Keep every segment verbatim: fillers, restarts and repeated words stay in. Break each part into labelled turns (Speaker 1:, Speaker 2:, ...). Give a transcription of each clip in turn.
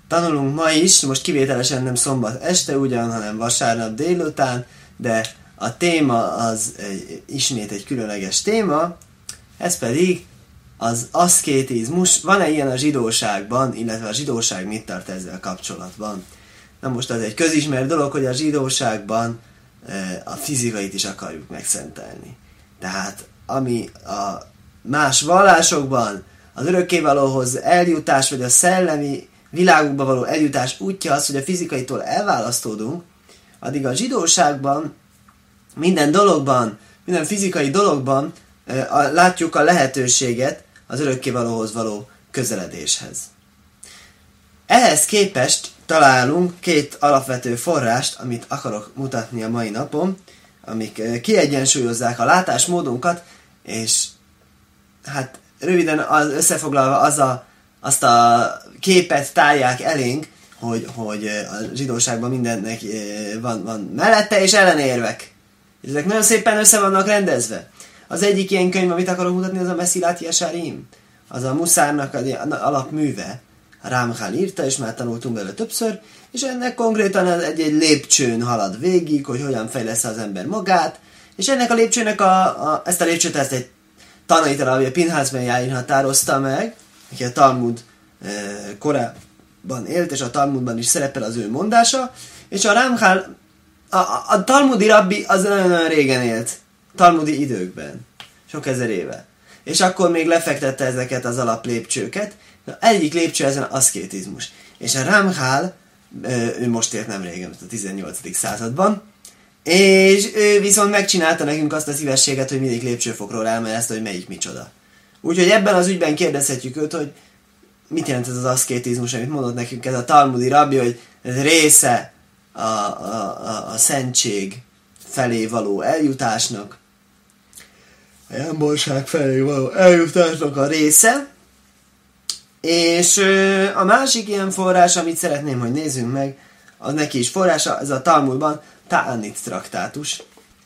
Speaker 1: tanulunk ma is, most kivételesen nem szombat este ugyan, hanem vasárnap délután, de a téma az egy, ismét egy különleges téma, ez pedig az aszkétizmus. Van-e ilyen a zsidóságban, illetve a zsidóság mit tart ezzel kapcsolatban? Na most az egy közismert dolog, hogy a zsidóságban e, a fizikait is akarjuk megszentelni. Tehát ami a más vallásokban az örökkévalóhoz eljutás, vagy a szellemi világukba való eljutás útja az, hogy a fizikaitól elválasztódunk, addig a zsidóságban minden dologban, minden fizikai dologban e, a, látjuk a lehetőséget az örökkévalóhoz való közeledéshez. Ehhez képest találunk két alapvető forrást, amit akarok mutatni a mai napon, amik kiegyensúlyozzák a látásmódunkat, és hát röviden az, összefoglalva az a, azt a képet tárják elénk, hogy, hogy a zsidóságban mindennek van, van mellette és ellenérvek. És ezek nagyon szépen össze vannak rendezve. Az egyik ilyen könyv, amit akarok mutatni, az a Messzilat Yesarim. Az a Muszárnak az alapműve. Ramchal írta, és már tanultunk belőle többször, és ennek konkrétan egy-egy lépcsőn halad végig, hogy hogyan fejlesz az ember magát, és ennek a lépcsőnek a, a, ezt a lépcsőt ezt egy tanai Rabbi Pinhas ben Yair határozta meg, aki a Talmud e, korában élt, és a Talmudban is szerepel az ő mondása, és a Ramchal, a, a, a Talmudi rabbi az nagyon régen élt, talmudi időkben, sok ezer éve. És akkor még lefektette ezeket az alaplépcsőket. De egyik lépcső ezen az aszkétizmus. És a Ramchal, ő most élt nem régen, a tizennyolcadik században, és ő viszont megcsinálta nekünk azt a szívességet, hogy mindig lépcsőfokról elmerezte, hogy melyik micsoda. Úgyhogy ebben az ügyben kérdezhetjük őt, hogy mit jelent ez az aszkétizmus, amit mondott nekünk ez a talmudi rabbi, hogy ez része a, a, a, a szentség felé való eljutásnak, a jámborság felé való eljutásnak a része. És ö, a másik ilyen forrás, amit szeretném, hogy nézzünk meg, az neki is forrása, ez a Talmudban Ta'anit traktátus.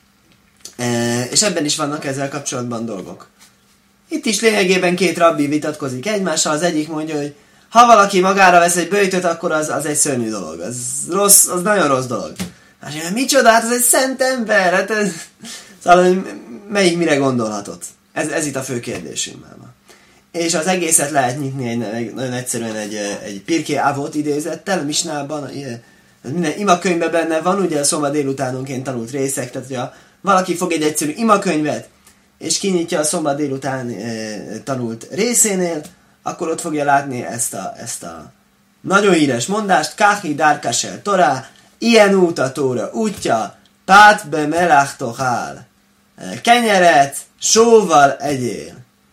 Speaker 1: E, és ebben is vannak ezzel kapcsolatban dolgok. Itt is lényegében két rabbi vitatkozik egymással, az egyik mondja, hogy ha valaki magára vesz egy böjtöt, akkor az, az egy szörnyű dolog, az rossz, az nagyon rossz dolog. Másik, hát micsoda, hát ez egy szent ember, hát ez... Szóval, melyik mire gondolhatott? Ez, ez itt a fő kérdésünk már. És az egészet lehet nyitni egy, egy, nagyon egyszerűen egy, egy Pirkei Avot idézettel, a Misnában, minden imakönyvben benne van, ugye a szombat délutánonként tanult részek, tehát hogyha valaki fog egy egyszerű imakönyvet, és kinyitja a szombat délután e, tanult részénél, akkor ott fogja látni ezt a, ezt a nagyon híres mondást, Kachi Darkasel Torah, ilyen út a Tóra útja, Pát be melach tochál, kenyeret sóval egyél.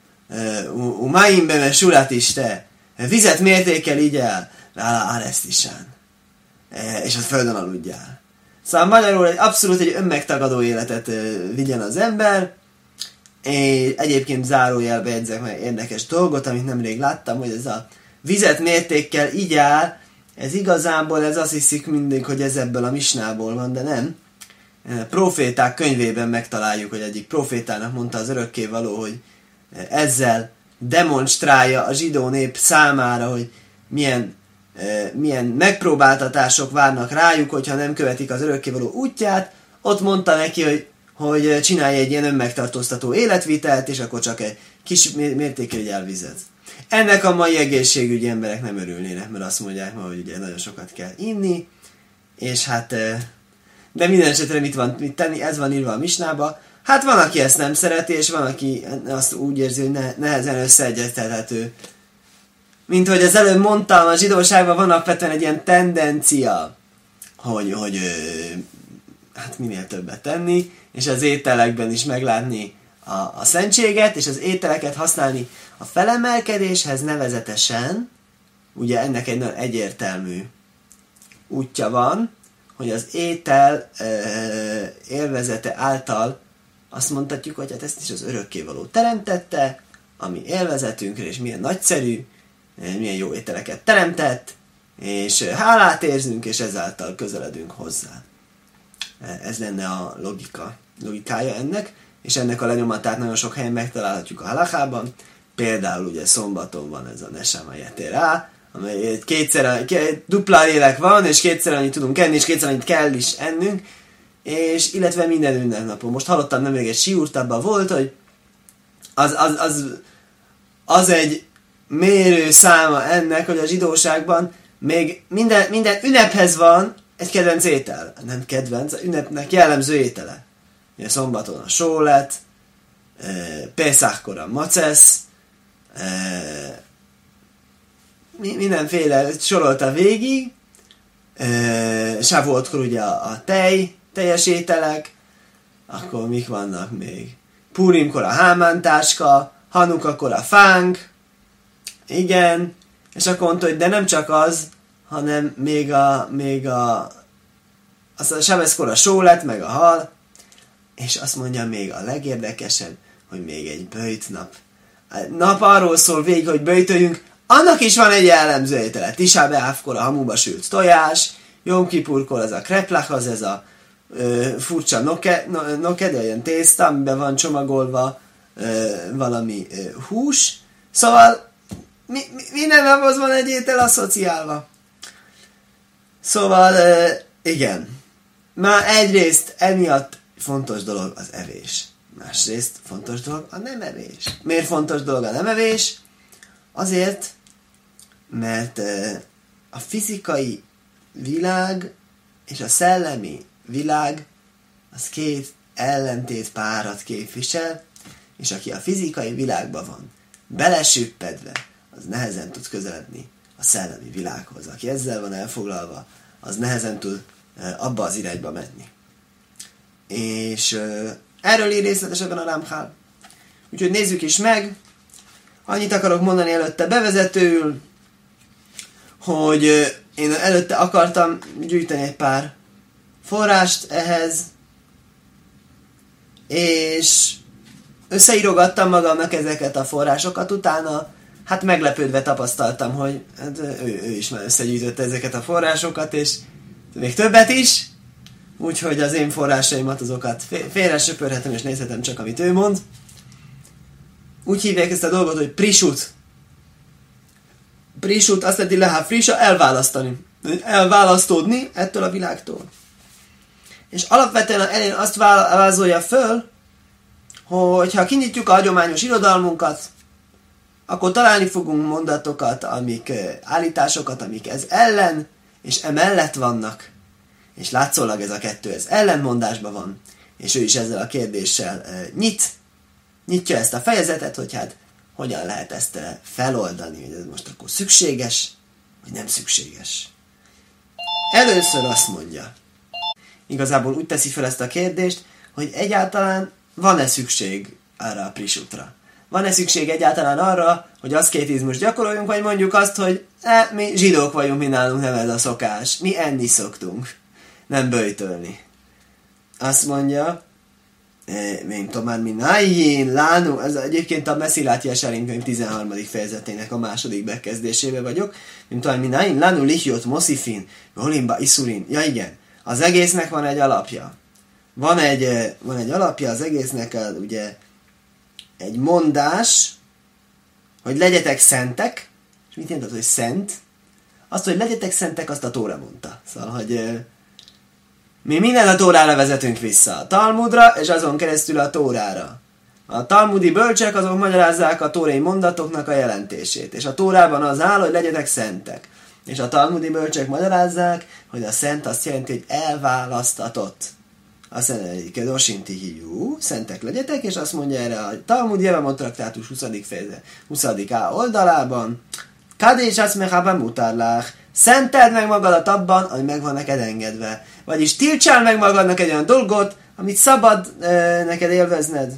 Speaker 1: Umáim be sulat is te, vizet mértékkel igyál, vála áresztisán, és a földön aludjál. Szóval magyarul egy abszolút egy önmegtagadó életet vigyen az ember, és egyébként zárójelbe jegyzek meg érdekes dolgot, amit nemrég láttam, hogy ez a vizet mértékkel igyál, ez igazából, ez azt hiszik mindig, hogy ez ebből a misnából van, de nem. Proféták könyvében megtaláljuk, hogy egyik profétának mondta az örökkévaló, hogy ezzel demonstrálja a zsidó nép számára, hogy milyen, e, milyen megpróbáltatások várnak rájuk, hogyha nem követik az örökkévaló útját. Ott mondta neki, hogy, hogy csinálj egy ilyen önmegtartóztató életvitelt, és akkor csak egy kis mértékű elvizet. Ennek a mai egészségügyi emberek nem örülnének, mert azt mondják ma, hogy ugye nagyon sokat kell inni, és hát, e, de minden esetre mit van mit tenni, ez van írva a misnába. Hát van, aki ezt nem szereti, és van, aki azt úgy érzi, hogy ne, nehezen összeegyeztethető. Mint hogy az előbb mondtam, a zsidóságban van alapvetően egy ilyen tendencia, hogy, hogy hát minél többet tenni, és az ételekben is meglátni a, a szentséget, és az ételeket használni a felemelkedéshez nevezetesen. Ugye ennek egy nagyon egyértelmű útja van, hogy az étel ö, élvezete által azt mondhatjuk, hogy hát ezt is az örökkévaló teremtette, ami élvezetünkre, és milyen nagyszerű, milyen jó ételeket teremtett, és hálát érzünk, és ezáltal közeledünk hozzá. Ez lenne a logika, logikája ennek, és ennek a lenyomatát nagyon sok helyen megtalálhatjuk a halachában, például ugye szombaton van ez a Neshama Yeterá, amely kétszer, dupla lélek van, és kétszer annyit tudunk enni, és kétszer annyit kell is ennünk, és illetve minden ünnepnapon. Most hallottam nemrég egy siúrtabban volt, hogy az, az, az, az egy mérő száma ennek, hogy a zsidóságban még minden, minden ünnephez van egy kedvenc étel. Nem kedvenc, a ünnepnek jellemző étele. Ugye szombaton a sólet, Pészákkor a macesz, mindenféle sorolta végig, Sávoltkor ugye a, a tej, teljes ételek, akkor mik vannak még? Purimkor a hámántáska, Hanukakor a fánk, igen, és akkor mondta, hogy de nem csak az, hanem még a, még a, az a sebeszkor a sólet, meg a hal, és azt mondja még a legérdekesebb, hogy még egy böjtnap. A nap arról szól végig, hogy böjtöljünk, annak is van egy jellemző étele. Tisá beávkor a hamuba sült tojás, Jom Kipurkor az a kreplach, az ez a ö, furcsa noked, no, noked, olyan tészta, amiben van csomagolva ö, valami ö, hús. Szóval mi, mi, minden naphoz van egy étel asszociálva. Szóval ö, igen. Már egyrészt emiatt fontos dolog az evés. Másrészt fontos dolog a nem evés. Miért fontos dolog a nem evés? Azért, mert a fizikai világ és a szellemi világ az két ellentét párat képvisel, és aki a fizikai világban van belesüppedve, az nehezen tud közeledni a szellemi világhoz. Aki ezzel van elfoglalva, az nehezen tud abba az irányba menni. És erről ír részletesebben a Ramchal. Úgyhogy nézzük is meg. Annyit akarok mondani előtte bevezetőül, hogy én előtte akartam gyűjteni egy pár forrást ehhez, és összeírogattam magamnak ezeket a forrásokat, utána hát meglepődve tapasztaltam, hogy hát ő, ő is már összegyűjtötte ezeket a forrásokat, és még többet is, úgyhogy az én forrásaimat azokat félre söpörhetem, és nézhetem csak, amit ő mond. Úgy hívják ezt a dolgot, hogy prisut. Prisut azt jelenti leha frisa, elválasztani. Elválasztódni ettől a világtól. És alapvetően elén azt vázolja föl, hogy ha kinyitjuk a hagyományos irodalmunkat, akkor találni fogunk mondatokat, amik állításokat, amik ez ellen, és emellett vannak. És látszólag ez a kettő, ez ellentmondásban van. És ő is ezzel a kérdéssel nyit, nyitja ezt a fejezetet, hogy hát hogyan lehet ezt feloldani, hogy ez most akkor szükséges, vagy nem szükséges. Először azt mondja, igazából úgy teszi fel ezt a kérdést, hogy egyáltalán van-e szükség arra a prisutra? Van-e szükség egyáltalán arra, hogy aszkétizmus gyakoroljunk, vagy mondjuk azt, hogy e, mi zsidók vagyunk, mi nálunk nem ez a szokás, mi enni szoktunk, nem böjtölni. Azt mondja, mint Tomár Minájén, Lánu, ez egyébként a Messzilát Jesarim könyv tizenharmadik fejezetének a második bekezdésébe vagyok, mint Tomár Minájén, Lánu Lihyot Moszifin, Holimba Isurin. Ja igen, az egésznek van egy alapja. Van egy, van egy alapja az egésznek, ugye egy mondás, hogy legyetek szentek, és mit jelent az, hogy szent? Azt, hogy legyetek szentek, azt a Tóra mondta. Szóval, hogy mi minden a Tórára vezetünk vissza. A Talmudra, és azon keresztül a Tórára. A talmudi bölcsek azok magyarázzák a tórai mondatoknak a jelentését. És a Tórában az áll, hogy legyetek szentek. És a talmudi bölcsek magyarázzák, hogy a szent azt jelenti, hogy elválasztatott. Azt jelenti, hogy Dosinti hiú, szentek legyetek, és azt mondja erre a Talmud Jevamot traktátus huszadik fejezet, huszadik á oldalában, Kadés azt mechában mutárlák, szenteld meg magadat abban, ami meg van neked engedve. Vagyis tiltsál meg magadnak egy olyan dolgot, amit szabad e, neked élvezned.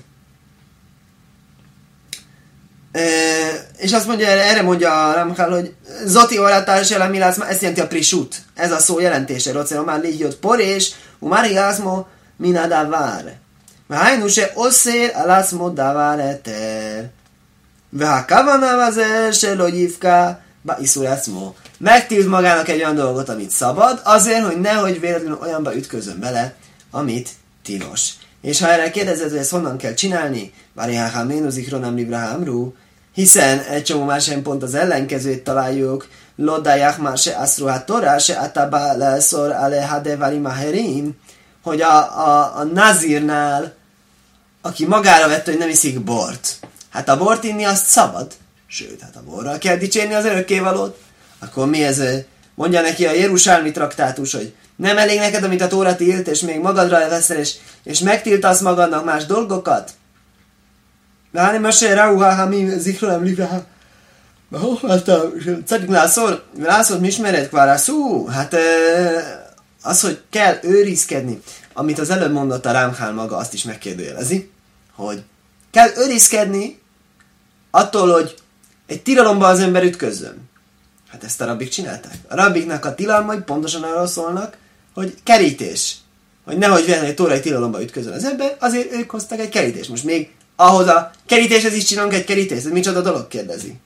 Speaker 1: E, és azt mondja, erre mondja a Ramchal, hogy Zoti orátás elemilászma, ezt jelenti a prisut. Ez a szó jelentése. Rocero már ligyot porés, umári ászmo minadavár. Vájnu se oszél alászmo davár eter. Vá kavanavazer se lojivká ba iszurászmo. Megtilt magának egy olyan dolgot, amit szabad, azért, hogy nehogy véletlenül olyanba ütközön bele, amit tilos. És ha erre kérdezed, hogy ezt honnan kell csinálni, hiszen egy csomó más pont az ellenkezőt találjuk, lodayach már se aszruhat torá, se atabá leszor aleha devarim aherim, hogy a, a, a nazírnál, aki magára vette, hogy nem iszik bort, hát a bort inni azt szabad, sőt, hát a borral kell dicsérni az örökkévalót, akkor mi ez? Mondja neki a Jerusálmi traktátus, hogy nem elég neked, amit a Tóra tilt, és még magadra veszel, és, és megtiltasz magadnak más dolgokat? Váni mesélj ráuhá, ha mi zikronem livrá. Hát a Cadik Lászor, Lászor, mi ismered kvára szó? Hát az, hogy kell őrizkedni, amit az előbb mondott a Rámhál maga, azt is megkérdőjelezi, hogy kell őrizkedni attól, hogy egy tilalomba az ember ütközzön. Hát ezt a rabbik csinálták. A rabbiknak a tilalmai pontosan arról szólnak, hogy kerítés. Hogy nehogy véletlenül egy tórai tilalomba ütközön az ember, azért ők hoztak egy kerítést. Most még ahhoz a kerítéshez is csinálunk egy kerítést. Ez micsoda dolog, kérdezi.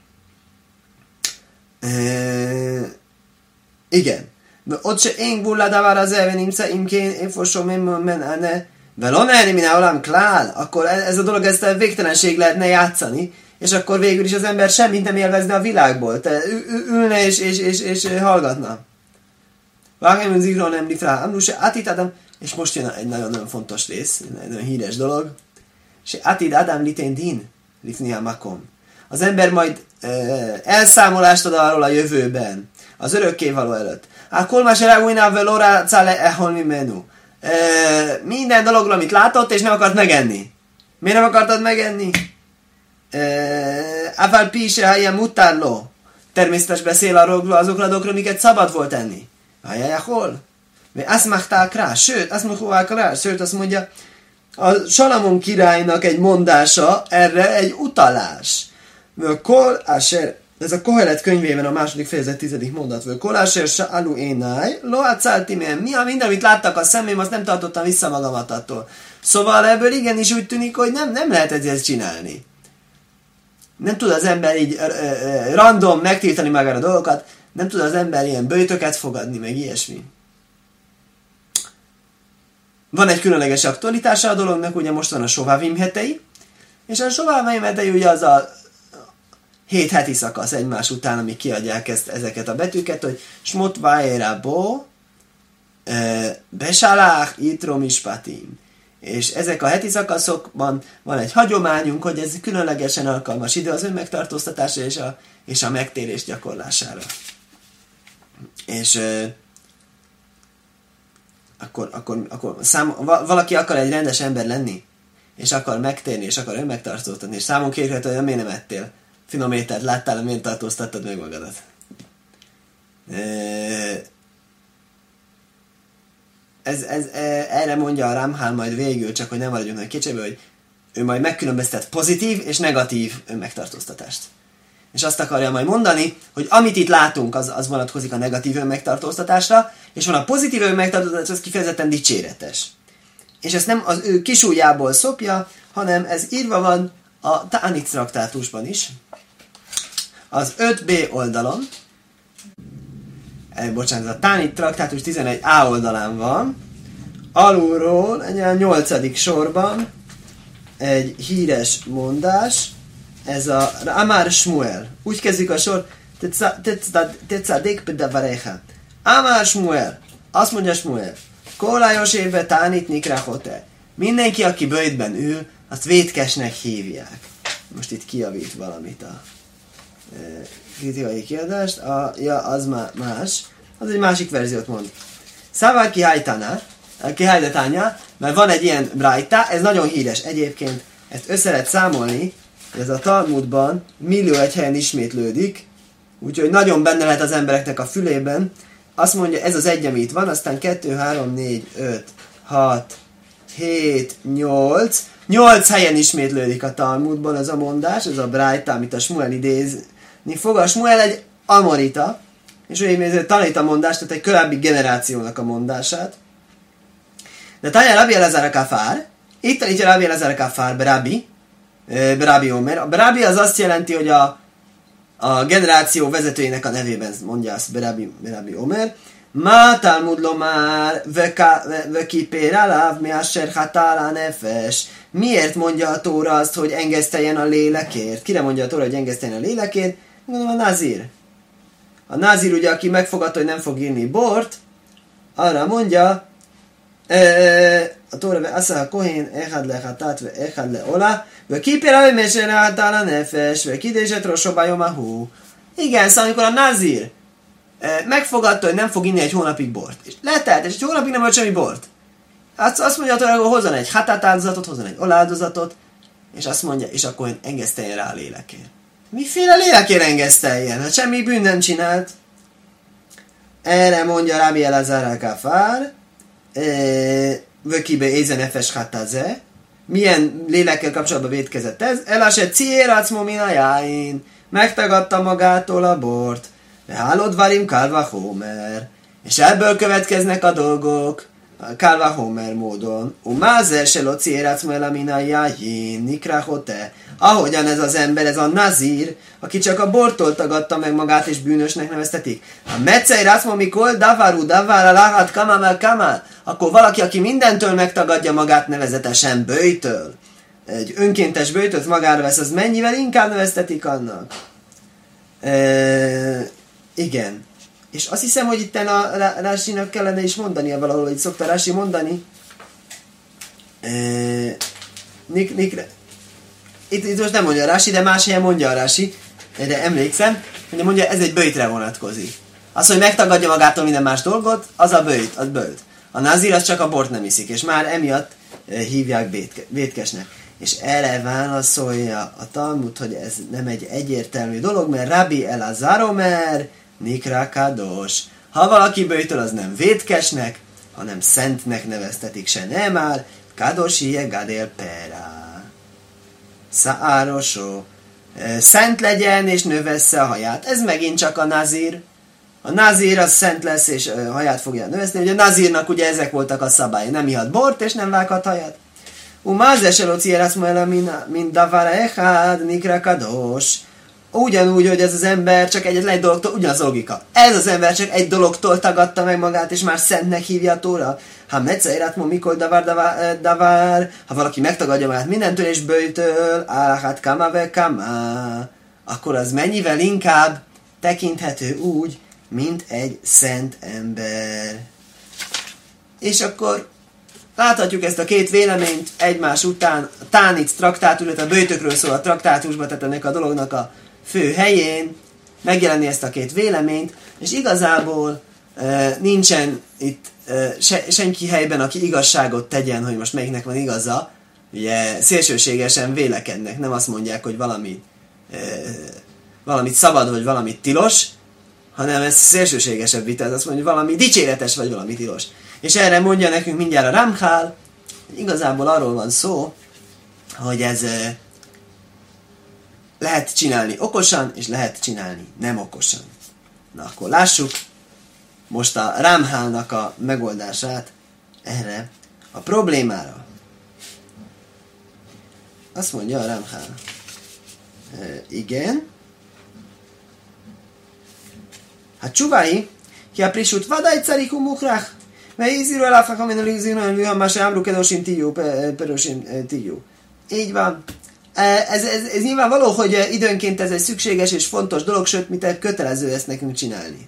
Speaker 1: E- igen. Ott se én gulladavár az elven imsze imkén, én fosom én men ane, velonelni minál olám klál, akkor ez a dolog, ezt a végtelenség lehetne játszani, és akkor végül is az ember semmit nem élvezne a világból. Te ülne és, és, és, és hallgatna. Vágjámon zikron nem lifrá, amnuse átít Adam, és most jön egy nagyon-nagyon fontos rész, egy nagyon híres dolog, és átít Adam litén din, lifniá makom. Az ember majd e, elszámolást ad arról a jövőben, az örökkévaló előtt. Hát kolmás elágújnál velorá cále eholmi menu. Minden dologról, amit látott, és nem akart megenni. Miért nem akartad megenni? Afál pise helyen mutárló. Természetes beszél arról, azokról a dolgokról, amiket szabad volt enni. Hajjá, hol? Azt magták rá, sőt, azt mondják rá, sőt, azt mondja, a Salamon királynak egy mondása, erre egy utalás. Kol, asher, ez a Kohelet könyvében a második fejezet tizedik mondat. Kol, asher, sa'alu énáj, loácálti mém. Mi a minden, amit láttak a szemém, azt nem tartottam vissza magamat attól. Szóval ebből igenis úgy tűnik, hogy nem, nem lehet ezt csinálni. Nem tud az ember így uh, uh, random megtiltani magára a dolgokat, nem tud az ember ilyen böjtöket fogadni, meg ilyesmi. Van egy különleges aktualitása a dolognak, ugye most van a Sovávim hetei, és a Sovávim hetei ugye az a hét heti szakasz egymás után, amik kiadják ezt, ezeket a betűket, hogy Smot Vájérábó, Besálách, Itrom Ispatim. És ezek a heti szakaszokban van egy hagyományunk, hogy ez különlegesen alkalmas idő az önmegtartóztatásra és a, és a megtérés gyakorlására. És euh, akkor, akkor, akkor szám, valaki akar egy rendes ember lenni, és akar megtérni, és akar önmegtartóztatni, és számon kérhető, hogy miért nem ettél finom ételt, láttál, miért tartóztattad meg magadat. Ez, ez, erre mondja a Ramhál majd végül, csak hogy nem maradjunk nagy kétségbe, hogy ő majd megkülönböztet pozitív és negatív önmegtartóztatást. És azt akarja majd mondani, hogy amit itt látunk, az, az vonatkozik a negatív önmegtartóztatásra, és van a pozitív önmegtartóztatás, az kifejezetten dicséretes. És ezt nem az ő kisújjából szopja, hanem ez írva van a Tánit traktátusban is. Az öt bé oldalon, eh, bocsánat, a Tánit traktátus tizenegy á oldalán van, alulról, egy a nyolcadik sorban egy híres mondás, ez a Amár Shmuel. Úgy kezdik a sor, Tetszadék pedavarecha. Amár Shmuel. Azt mondja Shmuel. Kólájos évbe Tánit nikráhote. Mindenki, aki böjtben ül, azt vétkesnek hívják. Most itt kijavít valamit a e, kritikai kiadást. A, ja, az má, más. Az egy másik verziót mond. Szávár kihajtana, kihajtatánya, mert van egy ilyen brájta, ez nagyon híres. Egyébként ezt össze lehet számolni, ez a Talmudban millió egy helyen ismétlődik, úgyhogy nagyon benne lehet az embereknek a fülében. Azt mondja, ez az egy, ami itt van, aztán kettő, három, négy, öt, hat, hét, nyolc. nyolc helyen ismétlődik a Talmudban ez a mondás, ez a brájta, amit a Shmuel idézni fog. A Shmuel egy amorita, és ő tanít a mondást, tehát egy korábbi generációnak a mondását. De Tanya Rabbi Elazar Kafár, itt tanítja Rabbi Elazar Kafár, Berabi, Berabi Omer. A Berabi az azt jelenti, hogy a, a generáció vezetőjének a nevében mondja azt Berabi, Berabi Omer. Ma Talmud lomár vekipér aláv mi asher hatál nefes. Miért mondja a Tóra azt, hogy engeszteljen a lélekért? Kire mondja a Tóra, hogy engeszteljen a lélekért? Mondom, a nazír. a názir ugye, aki megfogadta, hogy nem fog inni bort, arra mondja, a Tóra Asa a Kohén, Echad le Hatát, Echad le Ola, ve kipira, hogy mesére hátál a nefes, ve kidézset rosobájom a hú. Igen, szóval amikor a názir megfogadta, hogy nem fog inni egy hónapig bort, és letelt, és egy hónapig nem volt semmi bort. Azt, azt mondja, hogy hozzon egy hatát áldozatot, hozzon egy oláldozatot, és azt mondja, és akkor én engeszteljen rá a lélekért. Miféle lélekért engeszteljen? Hát semmi bűn nem csinált. Erre mondja Rabbi Elazar al-Kafár, vökibe ézenefes hatáze, milyen lélekkel kapcsolatban vétkezett ez? Elaset ciéracmo minajáin, megtagadta magától a bort, de hálod varim kálva homer, és ebből következnek a dolgok, kálva homer módon. Umázer se lo ciéracmo elaminajáin, nikrahote, ahogyan ez az ember, ez a nazír, aki csak a bortól tagadta meg magát és bűnösnek neveztetik. A meccei rászma mikor davaru davar alahat kamamel kamal, akkor valaki, aki mindentől megtagadja magát nevezetesen böjtől, egy önkéntes böjtöt magára vesz, az mennyivel inkább neveztetik annak? E, igen. És azt hiszem, hogy itt a Rásinak kellene is mondania valahol, hogy szokta Rási mondani. E, nik, nikre, Itt, itt most nem mondja a Rási, de más helyen mondja a Rási, de emlékszem, hogy mondja, ez egy böjtre vonatkozik. Az, hogy megtagadja magától minden más dolgot, az a böjt, az böjt. A nazír az csak a bort nem iszik, és már emiatt hívják bétke, vétkesnek. És erre válaszolja a Talmud, hogy ez nem egy egyértelmű dolog, mert Rabbi Elazar omer, nikra kados. Ha valaki böjtől, az nem vétkesnek, hanem szentnek neveztetik, se nem áll, kadosi gadél pera. Szárosó. Szent legyen és növessze a haját. Ez megint csak a nazír. A nazír az szent lesz és haját fogja növeszni. Ugye a nazírnak ugye ezek voltak a szabály. Nem ihat bort és nem vághat haját. Umázeselo cieraszmoela mint davara echad nikra kados. Ugyanúgy, hogy ez az ember csak egyetlen egy dologtól, ugyanaz a logika. Ez az ember csak egy dologtól tagadta meg magát, és már szentnek hívja a Tóra. Ha mecceiratmo mikor davar, davar, davar, ha valaki megtagadja magát mindentől és böjtől, álhát kama ve kama, akkor az mennyivel inkább tekinthető úgy, mint egy szent ember. És akkor láthatjuk ezt a két véleményt egymás után, a Tánic traktátus, a böjtökről szól a traktátusban, tehát ennek a dolognak a fő helyén megjelenni ezt a két véleményt, és igazából e, nincsen itt e, se, senki helyben, aki igazságot tegyen, hogy most melyiknek van igaza, ugye szélsőségesen vélekednek, nem azt mondják, hogy valami, e, valamit szabad, vagy valamit tilos, hanem ez szélsőségesebb vita, ez azt mondja, hogy valami dicséretes, vagy valami tilos. És erre mondja nekünk mindjárt a Ramchal, hogy igazából arról van szó, hogy ez e, lehet csinálni okosan, és lehet csinálni nem okosan. Na akkor lássuk most a Ramchalnak a megoldását erre a problémára. Azt mondja a Ramchal. E, igen. Hát csuvái, ki a prisut vadai cariku mukrach, mert ízíró eláfak, amin ízíró, hogy más ámru kedosin tijú, perosin tijú. Így van. Ez, ez, ez nyilvánvaló, hogy időnként ez egy szükséges és fontos dolog, sőt, mit kötelező ezt nekünk csinálni.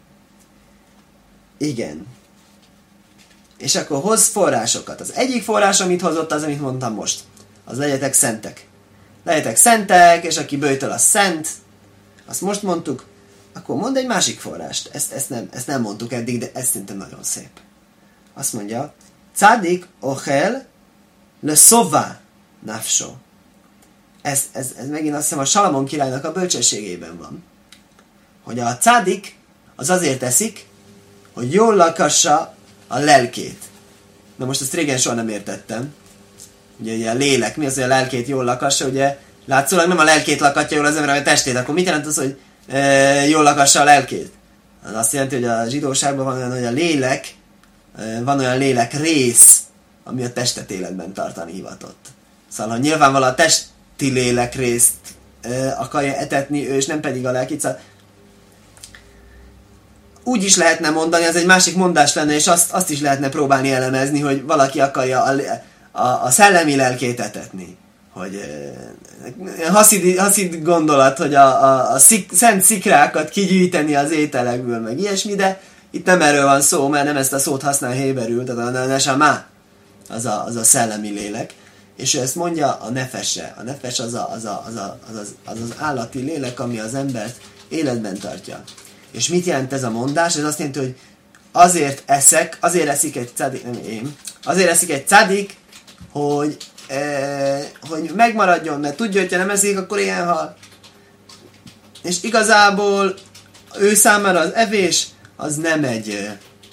Speaker 1: Igen. És akkor hoz forrásokat. Az egyik forrás, amit hozott, az, amit mondtam most. Az legyetek szentek. Legyetek szentek, és aki böjtöl, az szent. Azt most mondtuk. Akkor mondd egy másik forrást. Ezt, ezt, nem, ezt nem mondtuk eddig, de ez szerintem nagyon szép. Azt mondja, Cádik ochel le szová nafsó. Ez, ez, ez megint azt hiszem a Salamon királynak a bölcsességében van. Hogy a cádik az azért eszik, hogy jól lakassa a lelkét. Na most ezt régen soha nem értettem. Ugye, ugye a lélek, mi az, hogy a lelkét jól lakassa? Ugye látszólag nem a lelkét lakatja jól az ember, hanem a testét. Akkor mit jelent az, hogy e, jól lakassa a lelkét? Az azt jelenti, hogy a zsidóságban van olyan, hogy a lélek, e, van olyan lélek rész, ami a testet életben tartani hivatott. Szóval, ha nyilvánvalóan a test lélek részt e, akarja etetni ő, és nem pedig a lelkét. Szóval úgy is lehetne mondani, az egy másik mondás lenne, és azt, azt is lehetne próbálni elemezni, hogy valaki akarja a, a, a szellemi lelkét etetni. hogy e, haszid, haszid gondolat, hogy a, a, a szik, szent szikrákat kigyűjteni az ételekből, meg ilyesmi, de itt nem erről van szó, mert nem ezt a szót használ héberül, tehát a nesama, az a, az a szellemi lélek, és ő ezt mondja a nefesre. A nefes az, a, az, a, az, a, az, az, az az állati lélek, ami az embert életben tartja. És mit jelent ez a mondás? Ez azt jelenti, hogy azért eszek, azért eszik egy cadik, nem én, azért eszik egy cadik, hogy, e, hogy megmaradjon, mert tudja, hogy ha nem eszik, akkor ilyen hal. És igazából ő számára az evés az nem egy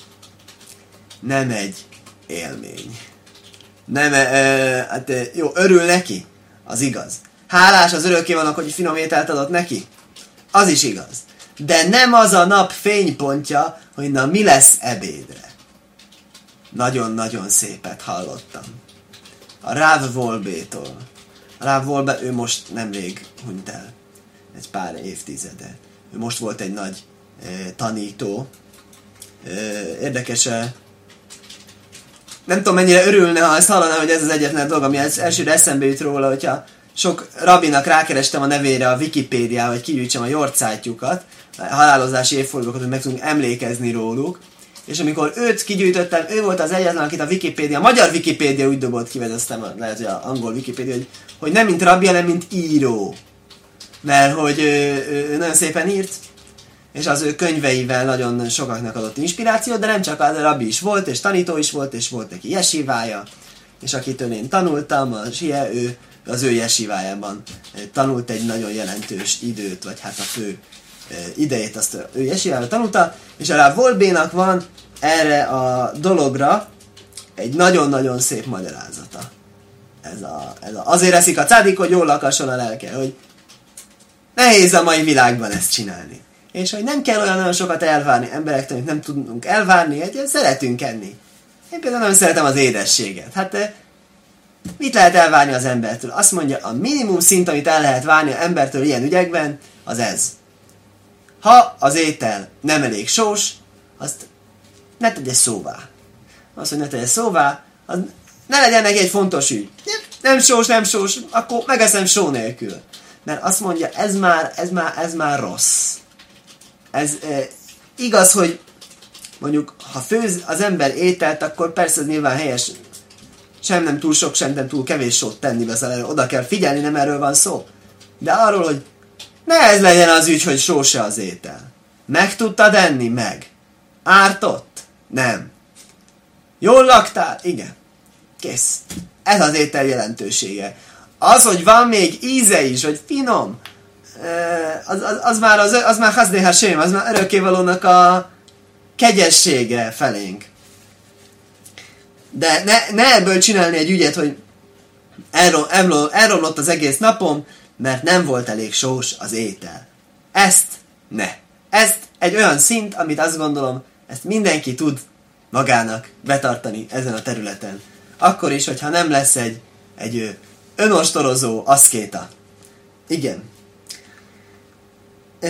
Speaker 1: nem egy élmény. Nem, e, hát jó, örül neki, az igaz. Hálás az örökké vannak, hogy finom ételt adott neki, az is igaz. De nem az a nap fénypontja, hogy na mi lesz ebédre. Nagyon-nagyon szépet hallottam. A Rav Wolbétól. A Rav Wolbe, ő most nemrég hunyt el. Egy pár évtizede. Ő most volt egy nagy e, tanító. E, érdekes, e, nem tudom mennyire örülne, ha ezt hallaná, hogy ez az egyetlen dolog, ami elsőre eszembe jut róla, hogyha sok rabinak rákerestem a nevére a Wikipédián, hogy kigyűjtsem a yortszájtjukat, a halálozási évfordulókat, hogy meg tudunk emlékezni róluk. És amikor őt kigyűjtöttem, ő volt az egyetlen, akit a Wikipédia, a magyar Wikipédia úgy dobott ki, vagy aztán lehet, hogy az angol Wikipédia, hogy, hogy nem mint rabbi, hanem mint író. Mert hogy ő, ő nagyon szépen írt, és az ő könyveivel nagyon sokaknak adott inspirációt, de nem csak az rabbi is volt, és tanító is volt, és volt neki jesivája, és akitől én tanultam, a Zsie, ő az ő jesivájában tanult egy nagyon jelentős időt, vagy hát a fő idejét azt ő jesivájában tanulta, és a Rav Wolbénak van erre a dologra egy nagyon-nagyon szép magyarázata. Ez a, ez a, azért eszik a cádik, hogy jól lakasson a lelke, hogy nehéz a mai világban ezt csinálni. És hogy nem kell olyan nagyon sokat elvárni emberektől, hogy nem tudunk elvárni, hogy szeretünk enni. Én például nagyon szeretem az édességet. Hát mit lehet elvárni az embertől? Azt mondja, a minimum szint, amit el lehet várni az embertől ilyen ügyekben, az ez. Ha az étel nem elég sós, azt ne tegye szóvá. Azt, hogy ne tegye szóvá, az ne legyen neki egy fontos ügy. Nem sós, nem sós, akkor megeszem só nélkül. Mert azt mondja, ez már, ez már, ez már rossz. Ez e, igaz, hogy mondjuk, ha főz az ember ételt, akkor persze ez nyilván helyes, sem nem túl sok, sem nem túl kevés sót tenni, beszél, oda kell figyelni, nem erről van szó. De arról, hogy ne ez legyen az ügy, hogy sós-e az étel. Meg tudtad enni? Meg. Ártott? Nem. Jól laktál? Igen. Kész. Ez az étel jelentősége. Az, hogy van még íze is, hogy finom, az, az, az már, az, az már Hazdé Hashem, az már örökkévalónak a kegyessége felénk. De ne, ne ebből csinálni egy ügyet, hogy elrom, elrom, elromlott az egész napom, mert nem volt elég sós az étel. Ezt ne. Ezt egy olyan szint, amit azt gondolom, ezt mindenki tud magának betartani ezen a területen. Akkor is, hogyha nem lesz egy, egy önostorozó aszkéta. Igen. E,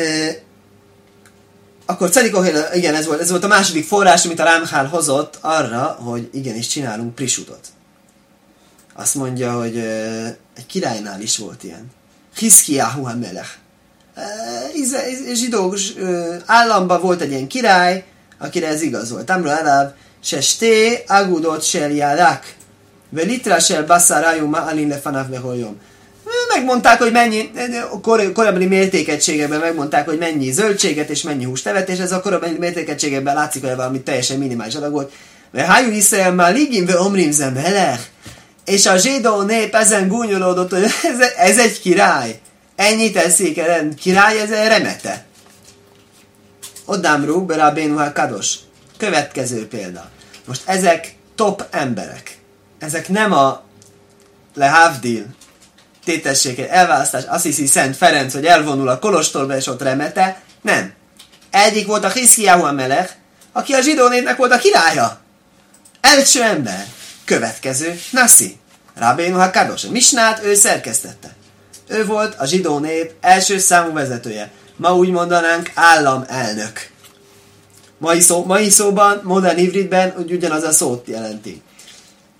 Speaker 1: akkor Cedikohél, igen, ez volt, ez volt a második forrás, amit a Ramchal hozott arra, hogy igenis csinálunk prisutot. Azt mondja, hogy e, egy királynál is volt ilyen. Hiszkiyahu ha-melech. E, zsidó e, államban volt egy ilyen király, akire ez igaz volt. Amru alav, se sté agudot sel yadak, ve litra sel basarayu ma'alin lefanav beholyom. Megmondták, hogy mennyi, kor, korábbi mértékegységekben megmondták, hogy mennyi zöldséget és mennyi húst tevet, és ez a korábbi mértékegységekben látszik, hogy valami teljesen minimális adag volt. Ve hájú Iszrael már ligim ve omrim zemelech. És a zsidó nép ezen gúnyolódott, hogy ez, ez egy király. Ennyit eszik, király, ez egy remete. Odámrú, berabénu ha-kados. Következő példa. Most ezek top emberek. Ezek nem a lehavdil, tétesség, elválasztás, Assisi Szent Ferenc, hogy elvonul a kolostorba és ott remete. Nem. Egyik volt a Hiszkiyahu ha-melech, aki a zsidó népnek volt a királya. Első ember. Következő, Nassi. Rabénu ha-kados. A Misnát ő szerkesztette. Ő volt a zsidó nép első számú vezetője. Ma úgy mondanánk államelnök. Mai, szó, mai szóban, modern hibridben ugyanaz a szót jelenti.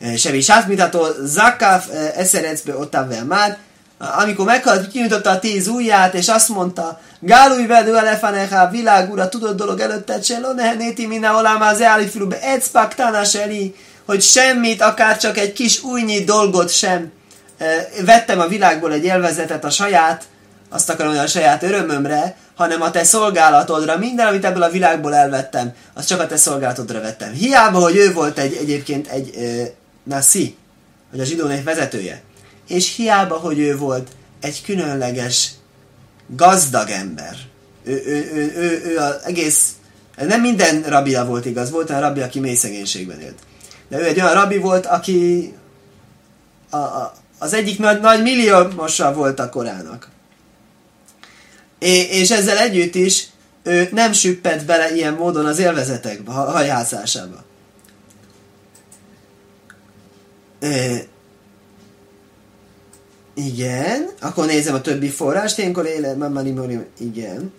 Speaker 1: Sevi sátmitató, zakaf, eszerecbe, ottávvel már, amikor meghalt, kinyújtotta a tíz ujját, és azt mondta, Gálúj vedő elefaneha, világ ura, tudod dolog előtted se, lo nehenéti minna olámá zeálifilube, ecpak tanáseli, hogy semmit, akár csak egy kis újnyi dolgot sem vettem a világból egy élvezetet a saját, azt akarom, hogy a saját örömömre, hanem a te szolgálatodra, minden, amit ebből a világból elvettem, azt csak a te szolgálatodra vettem. Hiába, hogy ő volt egy, egyébként egy e, nasi, vagy a zsidó nép vezetője, és hiába, hogy ő volt egy különleges, gazdag ember. Ő, ő, ő, ő, ő az egész, nem minden rabia volt igaz, volt olyan rabbi, aki mély szegénységben élt. De ő egy olyan rabbi volt, aki a, a, az egyik nagy, nagy milliómosa volt a korának. És ezzel együtt is ő nem süpped bele ilyen módon az élvezetekbe, a hajházásába. E, igen, akkor nézem a többi forrást, ilyenkor élet, igen.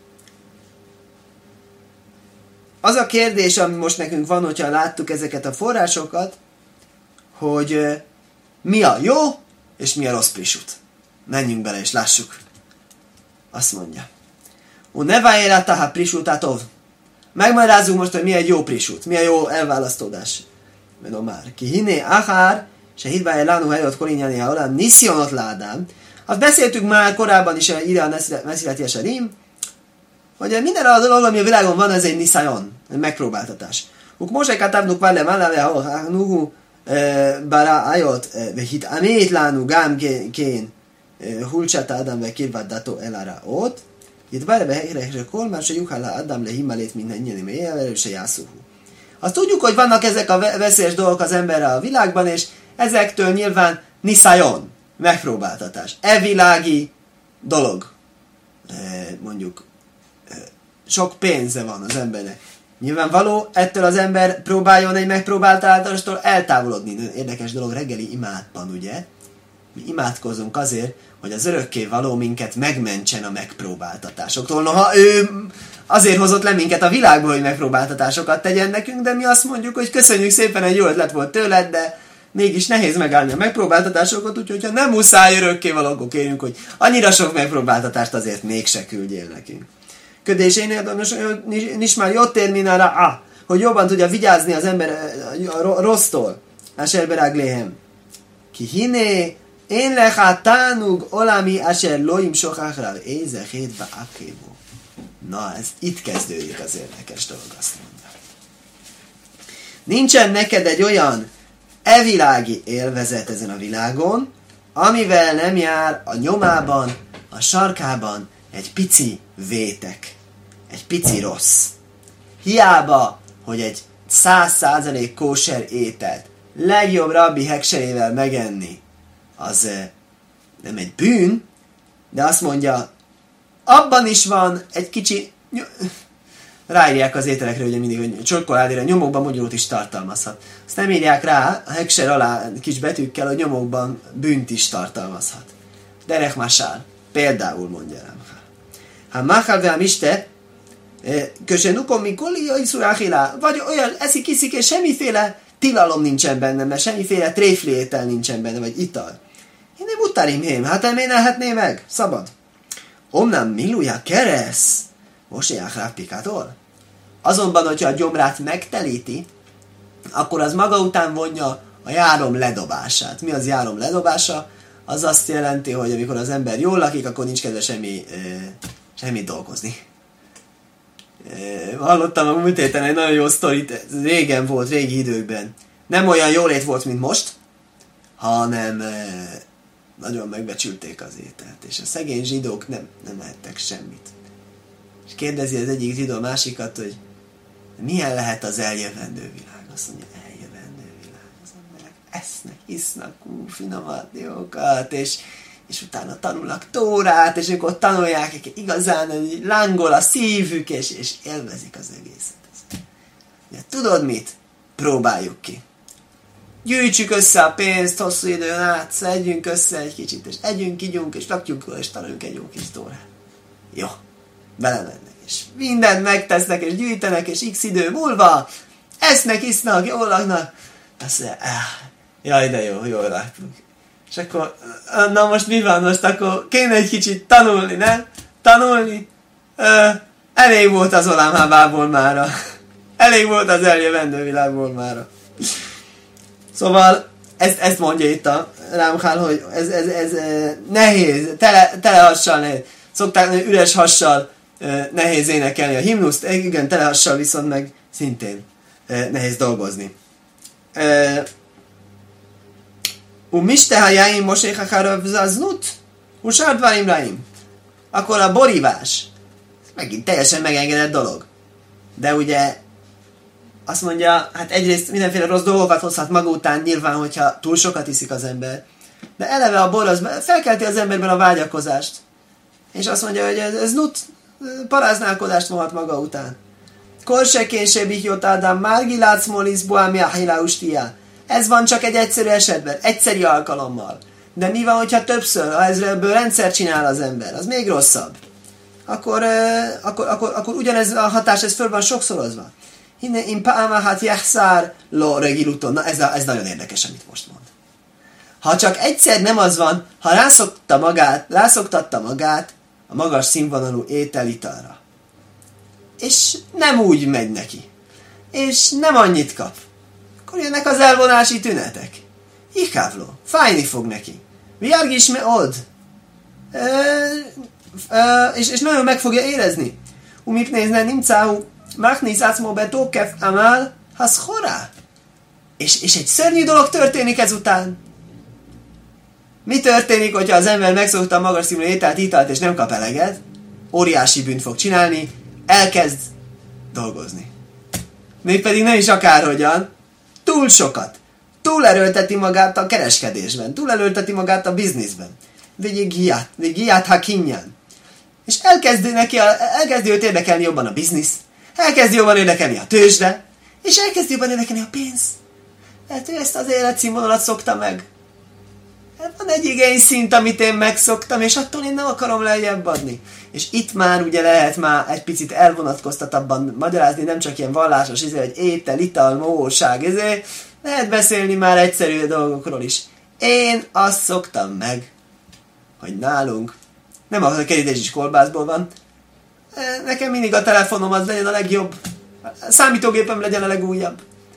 Speaker 1: Az a kérdés, ami most nekünk van, hogyha láttuk ezeket a forrásokat, hogy mi a jó, és mi a rossz prisut. Menjünk bele, és lássuk. Azt mondja. U nevájéra taha prisutátov. Megmagyarázzuk most, hogy mi egy jó prisut, mi a jó elválasztódás. Mondom már. Ki hinné ahár, se hitvájé lánu helyott kolinyáni haolán, niszionot ládám. Azt beszéltük már korábban is, ide a Messzileti Esarim, hogy minden a dolog, ami a világon van, ez egy niszajon, egy megpróbáltatás. Uk mosek atábnuk várle máláve, ha nuhu bara ajot, hit amét lánu gám kén, hulcsát Ádám ve kirvaddató elára ott, itt bárja behelyre kolmán, se juhállá Ádám le himmelét mindennyeni mélyelverő, se jászúhú. Azt tudjuk, hogy vannak ezek a veszélyes dolgok az emberre a világban, és ezektől nyilván niszajon, megpróbáltatás. Evilági dolog. Mondjuk sok pénze van az embernek. Nyilvánvaló, ettől az ember próbáljon egy megpróbáltatástól eltávolodni. Érdekes dolog reggeli imádban, ugye? Mi imádkozunk azért, hogy az örökké való minket megmentsen a megpróbáltatásoktól. Noha ő azért hozott le minket a világból, hogy megpróbáltatásokat tegyen nekünk, de mi azt mondjuk, hogy köszönjük szépen, egy jó ötlet volt tőled, de mégis nehéz megállni a megpróbáltatásokat, úgyhogy ha nem muszáj örökké való, akkor kérjünk, hogy annyira sok megpróbáltatást azért mégse küldjél nekünk. Ködésénél nincs már jó terminára, ah, hogy jobban tudja vigyázni az ember a rossztól. Asher berágléhem. Ki hiné, én lechá tánug olami asher loim sokákra, éze hétbe akébó. Na, ez itt kezdődik az érdekes dolog, azt mondja. Nincsen neked egy olyan evilági élvezet ezen a világon, amivel nem jár a nyomában, a sarkában egy pici vétek, egy pici rossz. Hiába, hogy egy száz százalék kóser ételt legjobb rabbi hekserével megenni, az nem egy bűn, de azt mondja, abban is van egy kicsi, ráírják az ételekre, ugye mindig, hogy csokoládéra nyomokban magyarót is tartalmazhat. Azt nem írják rá a hekser alá kis betűkkel, hogy nyomokban bűnt is tartalmazhat. Derek masál, például mondja rám. Ha máhal ve a miste, kösen mikor iszurachilá, vagy olyan eszik, iszik, és semmiféle tilalom nincsen benne, mert semmiféle tréfli étel nincsen benne, vagy ital. Én nem utarim hém, hát elménelhetné meg? Szabad. Omnám milúja keresz, mosják rá pikától. Azonban, hogyha a gyomrát megtelíti, akkor az maga után vonja a járom ledobását. Mi az járom ledobása? Az azt jelenti, hogy amikor az ember jól lakik, akkor nincs kedve semmi, eh, semmi dolgozni. Eh, hallottam a múlt héten egy nagyon jó sztorit, régen volt, régi időkben. Nem olyan jólét volt, mint most, hanem eh, nagyon megbecsülték az ételt, és a szegény zsidók nem, nem ettek semmit. És kérdezi az egyik zsidó a másikat, hogy milyen lehet az eljövendő világ? Azt mondja, eljövendő világ. Az emberek esznek, isznak, ú, finomat, jókat, és, és utána tanulnak Tórát, és amikor tanulják, igazán lángol a szívük, és, és élvezik az egészet. Ja, tudod mit? Próbáljuk ki. Gyűjtsük össze a pénzt hosszú időn át, szedjünk össze egy kicsit, és együnk, igyunk, és lakjunk, és tanuljunk egy jó kis Tórát. Jó. Belemennek, és mindent megtesznek, és gyűjtenek, és x idő múlva esznek, isznak, jól laknak. Azt mondja, Jaj, de jó, jól láttuk. És akkor, na most mi van? Most akkor kéne egy kicsit tanulni, nem? Tanulni? Ö, elég volt az Olamhábából mára. Elég volt az eljövendő világból mára. Szóval, ezt, ezt mondja itt a Ramchal, hogy ez, ez, ez nehéz, tele, tele hassal nehéz. Szokták üres hassal nehéz énekelni a himnuszt, igen, tele hassal viszont meg szintén nehéz dolgozni. Umistehajáim mosékhacharav zaznut, usardvarim raim. Akkor a borívás megint teljesen megengedett dolog. De ugye azt mondja, hát egyrészt mindenféle rossz dolgokat hozhat maga után, nyilván, hogyha túl sokat iszik az ember. De eleve a bor az felkelti az emberben a vágyakozást. És azt mondja, hogy ez, ez nut, paráználkodást vonhat maga után. Korsekén bihjot ádám, márgi látszmolisz boámi ahilaustia. Ez van csak egy egyszerű esetben, egyszeri alkalommal. De mi van, hogyha többször, ha ebből rendszer csinál az ember, az még rosszabb. Akkor, akkor, akkor, akkor ugyanez a hatás, ez föl van sokszorozva. Hinne in pálmahát jehszár lo regiluton. Na ez, a, ez nagyon érdekes, amit most mond. Ha csak egyszer nem az van, ha rászokta magát, rászoktatta magát a magas színvonalú ételitalra. És nem úgy megy neki. És nem annyit kap. Akkor jönnek az elvonási tünetek. Ikávló. Fájni fog neki. Viárgis me od. És, és nagyon meg fogja érezni. Umip nézne nimcáhu. Machnisz ácmó betókef amál. Hasz horá. És, és egy szörnyű dolog történik ezután. Mi történik, hogyha az ember megszokta a magas színvonalú ételt, italt és nem kap eleget? Óriási bűnt fog csinálni. Elkezd dolgozni. Mégpedig nem is akárhogyan. Túl sokat. Túl erőlteti magát a kereskedésben. Túl erőlteti magát a bizniszben. Végig hiát. Végig hiát ha kinnyan. És elkezdi neki, a, elkezdi őt érdekelni jobban a biznisz. Elkezdi jobban érdekelni a tőzsde. És elkezdi jobban érdekelni a pénz. Tehát ő ezt az életszínvonalat szokta meg. Van egy igény szint, amit én megszoktam, és attól én nem akarom lejjebb adni. És itt már ugye lehet már egy picit elvonatkoztatabban magyarázni, nem csak ilyen vallásos, izé, hogy étel, ital, móság, izé. Lehet beszélni már egyszerű dolgokról is. Én azt szoktam meg, hogy nálunk, nem a kerítés is kolbászból van, nekem mindig a telefonom az legyen a legjobb, a számítógépem legyen a legújabb.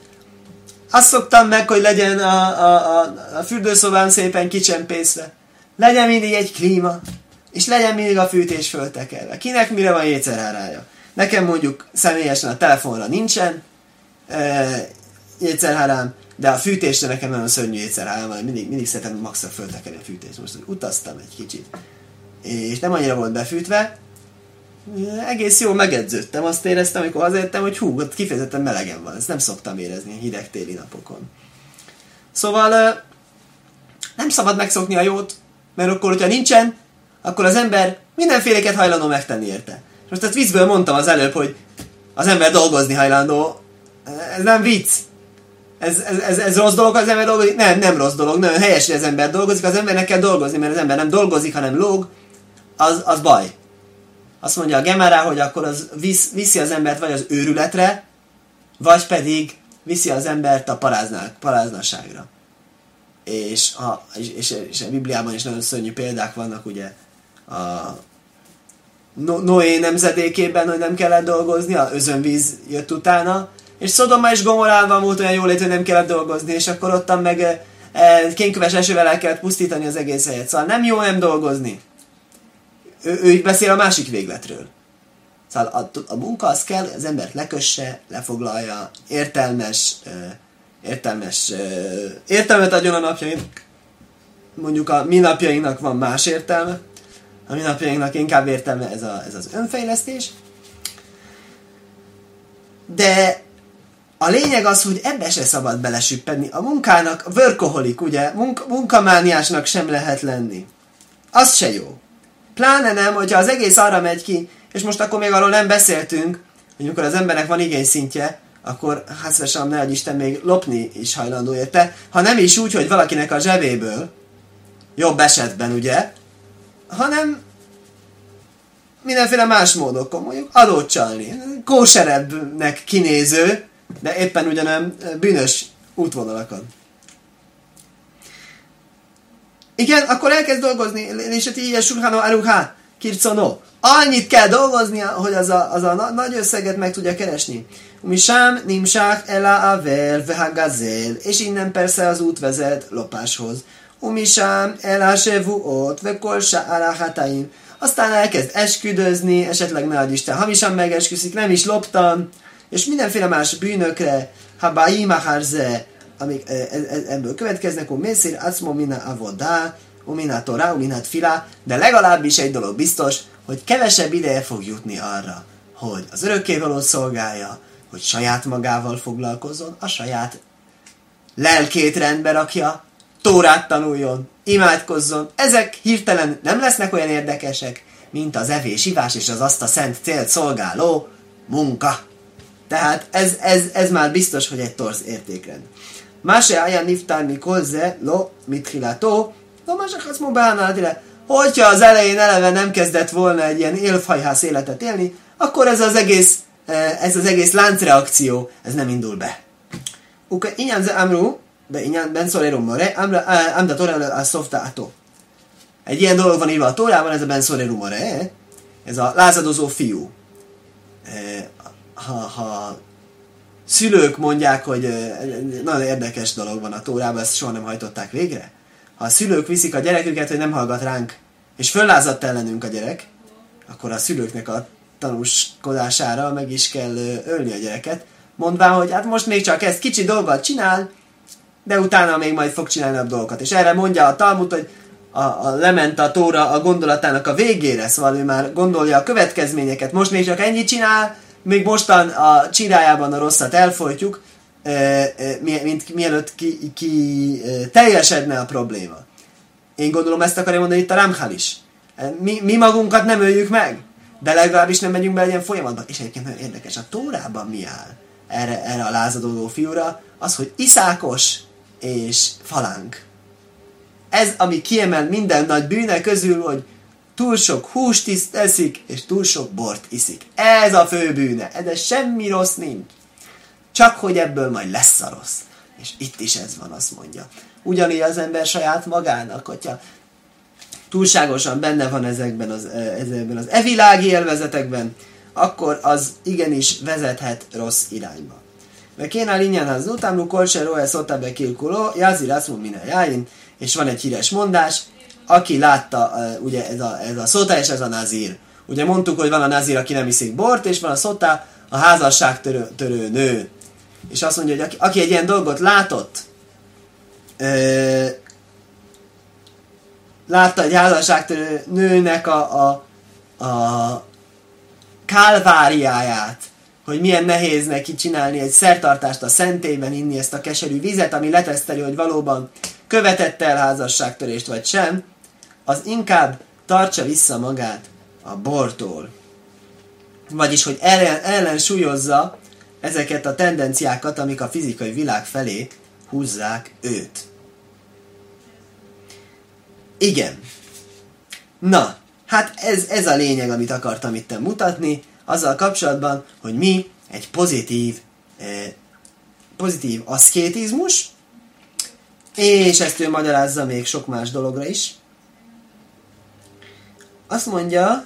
Speaker 1: Azt szoktam meg, hogy legyen a, a, a, a fürdőszobám szépen kicsempészve. Legyen mindig egy klíma, és legyen mindig a fűtés föltekerve. Kinek mire van jétszerhárája? Nekem mondjuk személyesen a telefonra nincsen e, jétszerhárám, de a fűtésre nekem nagyon szörnyű jétszerhárám van, mindig, mindig szeretem maxra föltekerni a fűtést. Most utaztam egy kicsit, és nem annyira volt befűtve, egész jól megedződtem, azt éreztem, amikor hazajöttem, hogy hú, ott kifejezetten melegen van, ezt nem szoktam érezni hideg téli napokon. Szóval nem szabad megszokni a jót, mert akkor, hogyha nincsen, akkor az ember mindenféleket hajlandó megtenni érte. Most ezt viccből mondtam az előbb, hogy az ember dolgozni hajlandó, ez nem vicc. Ez, ez, ez, ez rossz dolog, az ember dolgozik? Nem, nem rossz dolog, nagyon helyes, hogy az ember dolgozik, az embernek kell dolgozni, mert az ember nem dolgozik, hanem lóg, az, az baj. Azt mondja a Gemara, hogy akkor az visz, viszi az embert vagy az őrületre, vagy pedig viszi az embert a paráznaságra. És a, és, és, és a Bibliában is nagyon szörnyű példák vannak, ugye a no, Noé nemzedékében, hogy nem kellett dolgozni, a özönvíz jött utána, és Szodoma és Gomorrában volt olyan jólét, hogy nem kellett dolgozni, és akkor ottan meg e, kénköves esővel el kellett pusztítani az egész helyet. Szóval nem jó nem dolgozni. Ő, ő itt beszél a másik végletről. Szóval a, a munka az kell, az embert lekösse, lefoglalja, értelmes, uh, értelmes uh, értelmet adjon a napjainak. Mondjuk a mi napjainknak van más értelme, a mi napjainknak inkább értelme ez, a, ez az önfejlesztés. De a lényeg az, hogy ebbe se szabad belesüppedni. A munkának, a workaholic, ugye, munk, munkamániásnak sem lehet lenni. Az se jó. Pláne nem, hogyha az egész arra megy ki, és most akkor még arról nem beszéltünk, hogy amikor az embernek van igényszintje, akkor házvesem, ne adj Isten, még lopni is hajlandó érte, ha nem is úgy, hogy valakinek a zsebéből, jobb esetben ugye, hanem mindenféle más módokon, mondjuk adót csalni, kóserebbnek kinéző, de éppen ugyanolyan bűnös útvonalakon. Igen, akkor elkezd dolgozni, és így Shulchan Aruch kircono. Annyit kell dolgoznia, hogy az a, az a na- nagy összeget meg tudja keresni. Umisám nimsák ela aver vehagazel, és innen persze az út vezet lopáshoz. Umisám ela sevuot vekolsa alahataim. Aztán elkezd esküdözni, esetleg ne adj Isten, hamisan megesküszik, nem is loptam, és mindenféle más bűnökre, ha baim aharze, amik ebből következnek, um mészér acmo mina avodá, umina torá, umina tfilá, de legalábbis egy dolog biztos, hogy kevesebb ideje fog jutni arra, hogy az örökkévalót szolgálja, hogy saját magával foglalkozzon, a saját lelkét rendbe rakja, Tórát tanuljon, imádkozzon. Ezek hirtelen nem lesznek olyan érdekesek, mint az evés, ivás és az azt a szent célt szolgáló munka. Tehát ez, ez, ez már biztos, hogy egy torz értékrend. Máse ajan niftár mikolze, lo mithilató, lo mások azt mondja, hogyha az elején eleve nem kezdett volna egy ilyen élfhajhász életet élni, akkor ez az egész, ez az egész láncreakció, ez nem indul be. Uke inyan ze amru, be inyan ben szorero more, amda torel a szoftáto. Egy ilyen dolog van írva a Tórában, ez a ben szorero more, ez a lázadozó fiú. Ha, ha szülők mondják, hogy nagyon érdekes dolog van a Tórában, ezt soha nem hajtották végre. Ha a szülők viszik a gyereküket, hogy nem hallgat ránk, és föllázadt ellenünk a gyerek, akkor a szülőknek a tanúskodására meg is kell ölni a gyereket, mondván, hogy hát most még csak ezt kicsi dolgot csinál, de utána még majd fog csinálni a dolgokat. És erre mondja a Talmud, hogy a, a lement a Tóra a gondolatának a végére, szóval ő már gondolja a következményeket. Most még csak ennyit csinál, még mostan a csirájában a rosszat elfolytjuk, mint mielőtt ki, ki teljesedne a probléma. Én gondolom, ezt akarja mondani itt a Ramchal is. Mi, mi magunkat nem öljük meg, de legalábbis nem megyünk be egy ilyen folyamatba. És egyébként nagyon érdekes, a Tórában mi áll erre, erre a lázadozó fiúra? Az, hogy iszákos és falánk. Ez, ami kiemel minden nagy bűne közül, hogy túl sok húst eszik, és túl sok bort iszik. Ez a fő bűne. Ez semmi rossz nincs. Csak hogy ebből majd lesz a rossz. És itt is ez van, azt mondja. Ugyanígy az ember saját magának, hogyha túlságosan benne van ezekben az, ezekben az evilági élvezetekben, akkor az igenis vezethet rossz irányba. Mert kéne linyen az utámú kolse roe szotabe kilkuló, jázi rászmú mine jáin, és van egy híres mondás, aki látta, ugye ez a, ez a szota és ez a nazír. Ugye mondtuk, hogy van a nazír, aki nem iszik bort, és van a szota, a házasságtörő törő nő. És azt mondja, hogy aki, aki egy ilyen dolgot látott, ö, látta egy házasságtörő nőnek a, a, a kálváriáját, hogy milyen nehéz neki csinálni egy szertartást a szentélyben, inni ezt a keserű vizet, ami leteszteli, hogy valóban követette el házasságtörést vagy sem, az inkább tartsa vissza magát a bortól. Vagyis, hogy ellen, ellensúlyozza ezeket a tendenciákat, amik a fizikai világ felé húzzák őt. Igen. Na, hát ez, ez a lényeg, amit akartam itt mutatni, azzal kapcsolatban, hogy mi egy pozitív, eh, pozitív aszkétizmus, és ezt ő magyarázza még sok más dologra is. Azt mondja,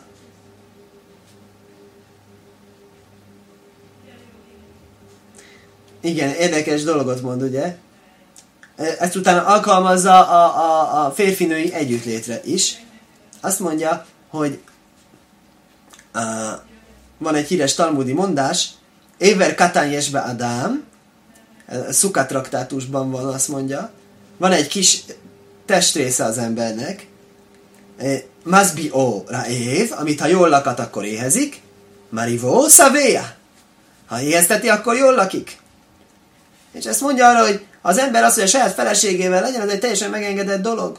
Speaker 1: igen, érdekes dolgot mond, ugye? Ezt utána alkalmazza a, a, a férfinői együttlétre is. Azt mondja, hogy uh, van egy híres talmudi mondás, Éver katán jesbe Adám, Szuka traktátusban van, azt mondja, van egy kis testrésze az embernek, Mazbi o raév, amit ha jól lakat, akkor éhezik, Marivó szavéja, ha éhezteti, akkor jól lakik. És ezt mondja arra, hogy az ember azt, hogy a saját feleségével legyen, ez egy teljesen megengedett dolog.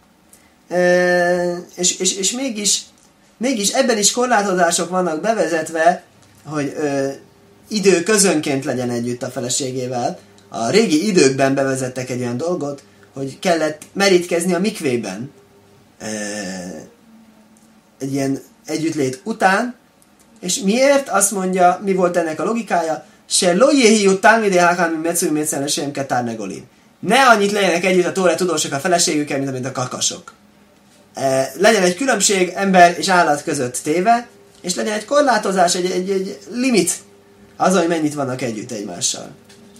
Speaker 1: E, és, és, és mégis, mégis ebben is korlátozások vannak bevezetve, hogy e, idő közönként legyen együtt a feleségével. A régi időkben bevezettek egy olyan dolgot, hogy kellett merítkezni a mikvében e, egy ilyen együttlét után, és miért? Azt mondja, mi volt ennek a logikája? Se lo jehi után vidé hákán, mi metsző métszer sem ketárnegolim. ne annyit legyenek együtt a Tóra tudósok a feleségükkel, mint amint a kakasok. E, legyen egy különbség ember és állat között téve, és legyen egy korlátozás, egy, egy, egy limit az, hogy mennyit vannak együtt egymással.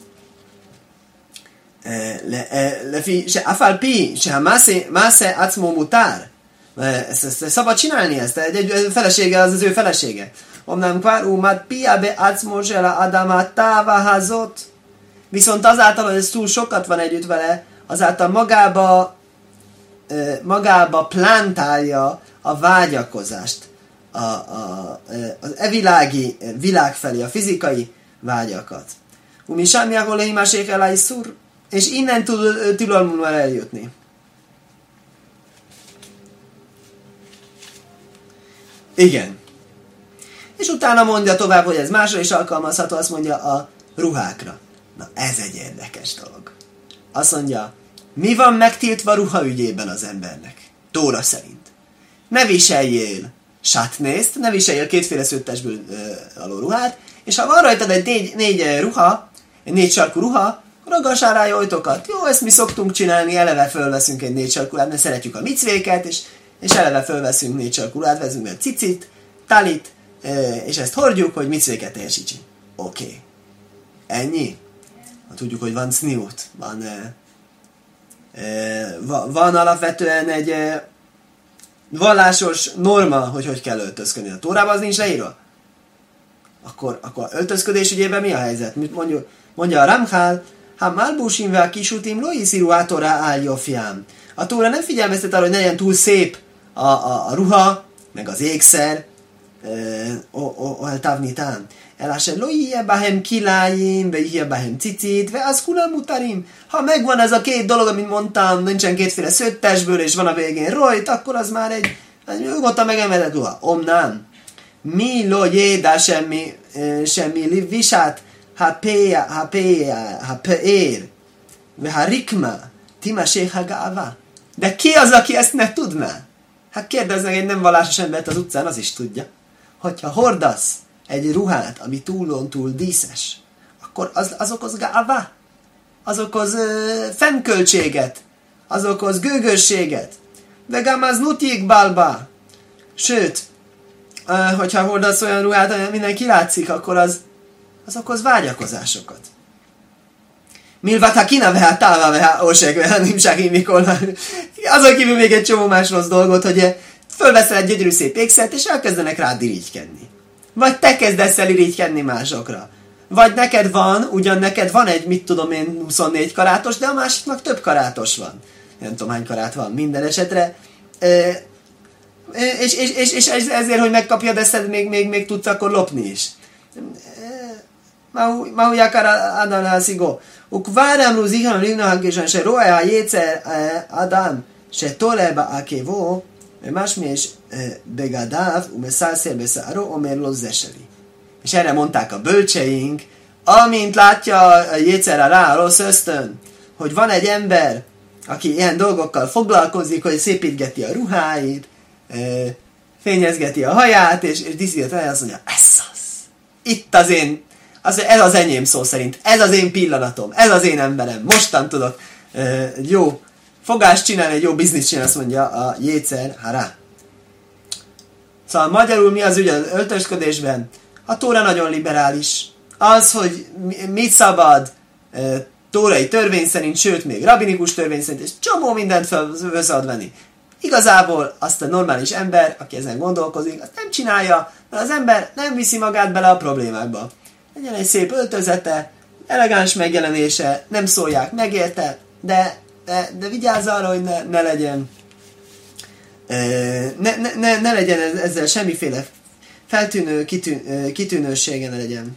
Speaker 1: Lefi, se afal pi, se ha másze acmo mutár. Ezt, ezt, ezt szabad csinálni ezt, egy, egy felesége az az ő felesége. Omnám kvár umad pia be acmo zsela adama távahazot. Viszont azáltal, hogy ez túl sokat van együtt vele, azáltal magába magába plántálja a vágyakozást. A, a, az evilági világ felé, a fizikai vágyakat. Umi semmi ahol imásék elá is szúr, és innen tud tilalmul eljutni. Igen. És utána mondja tovább, hogy ez másra is alkalmazható, azt mondja a ruhákra. Na ez egy érdekes dolog. Azt mondja, mi van megtiltva ruha ügyében az embernek? Tóra szerint. Ne viseljél satnészt, ne viseljél kétféle szőttesből aló ruhát, és ha van rajtad egy négy, négy ruha, egy négy sarkú ruha, raggassál rá ajtokat. Jó, ezt mi szoktunk csinálni, eleve fölveszünk egy négy sarkú ruhát, mert szeretjük a micvéket, és, és eleve fölveszünk négy sarkú ruhát, vezünk egy cicit, talit, és ezt hordjuk, hogy micvéket teljesítsünk. Oké. Okay. Ennyi? Ha tudjuk, hogy van cniut, van, e, e, van alapvetően egy e, vallásos norma, hogy hogy kell öltözködni. A Tórában az nincs leírva. Akkor, akkor öltözködés ügyében mi a helyzet? Mondja, mondja a Ramchal, ha malbusim ve a kisutim lo yisiru atorá áll jofiám. A Tóra nem figyelmeztet arra, hogy ne legyen túl szép a, a, a ruha, meg az ékszer, o eltávnitán. Eláse lo iye bahem kiláim, ve iye bahem cicit, ve az kulam mutarim. Ha megvan ez a két dolog, amit mondtam, nincsen kétféle szőttesből, és van a végén rojt, akkor az már egy, nyugodtan megemeled ruha. Omnám. Mi lo jéda semmi, semmi visát, ha péja, ha péja, ha pér, ve ha rikma, timasé ha gáva. De ki az, aki ezt ne tudná? Hát kérdeznek egy nem vallásos embert az utcán, az is tudja. Hogyha hordasz egy ruhát, ami túlon túl díszes, akkor az, az okoz gáva, az okoz ö, fennköltséget, az okoz gőgösséget. Vegám az nutik balba. Sőt, ö, hogyha hordasz olyan ruhát, ami mindenki látszik, akkor az, az okoz vágyakozásokat. Milvat ha kina veha táva veha ósek veha nimsáki mikor. Azon kívül még egy csomó más rossz dolgot, hogy fölveszel egy gyönyörű szép ékszert, és elkezdenek rád irigykedni. Vagy te kezdesz el irigykedni másokra. Vagy neked van, ugyan neked van egy, mit tudom én, huszonnégy karátos, de a másiknak több karátos van. Nem tudom, hány karát van minden esetre. E, és, és, és, és ezért, hogy megkapjad ezt, még, még, még tudsz akkor lopni is. Mahu jakar adan haszigó. וכבר אמרו זיכרון לבנו הגשון שרואה היצר אדם שתולה בעקבו ומשמיש בגדיו ומסלסל בשערו אומר לו זה שלי. És erre mondták a bölcseink, amint látja a jécerre rá a rossz ösztön, hogy van egy ember, aki ilyen dolgokkal foglalkozik, hogy szépítgeti a ruháit, fényezgeti a haját, és, és diszített el, azt mondja, ez az. Itt az én Az, ez az enyém szó szerint, ez az én pillanatom, ez az én emberem, mostan tudok uh, jó fogást csinálni, egy jó bizniszt csinálni, azt mondja a jécer hará. Szóval magyarul mi az ügy az öltözködésben? A Tóra nagyon liberális. Az, hogy mit szabad uh, tórai törvény szerint, sőt még rabinikus törvény szerint, és csomó mindent fel szabad venni. Igazából azt a normális ember, aki ezen gondolkozik, azt nem csinálja, mert az ember nem viszi magát bele a problémákba. Legyen egy szép öltözete, elegáns megjelenése, nem szólják meg érte, de, de, de vigyázz arra, hogy ne, ne legyen ne, ne, ne, ne legyen ezzel semmiféle feltűnő, kitűn, kitűnősége ne legyen.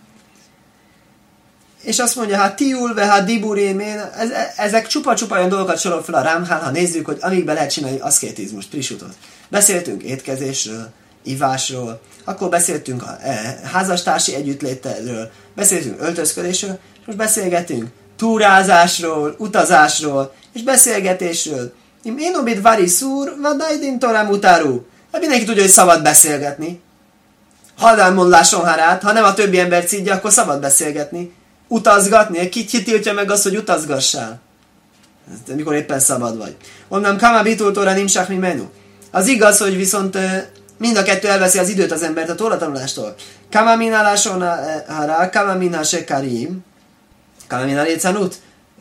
Speaker 1: És azt mondja, hát tiulve, hát diburémén, ez, ezek csupa-csupa olyan dolgokat sorol fel a Ramchal, ha nézzük, hogy amikben lehet csinálni aszkétizmust, prisutot. Beszéltünk étkezésről, ivásról, akkor beszéltünk a e, házastársi együttlétről, beszéltünk öltözködésről, és most beszélgetünk túrázásról, utazásról, és beszélgetésről. Én obid vari szúr, vadajdin torám utáru. Hát mindenki tudja, hogy szabad beszélgetni. Haldán mondláson harát, ha nem a többi ember szidja, akkor szabad beszélgetni. Utazgatni, ki, ki tiltja meg azt, hogy utazgassál? mikor éppen szabad vagy. Onnan kama bitultóra nimsák mi menu. Az igaz, hogy viszont mind a kettő elveszi az időt az embert a Tóra tanulástól. Kama min aláson hara, kama min ha sekarim, kama min a lécanut.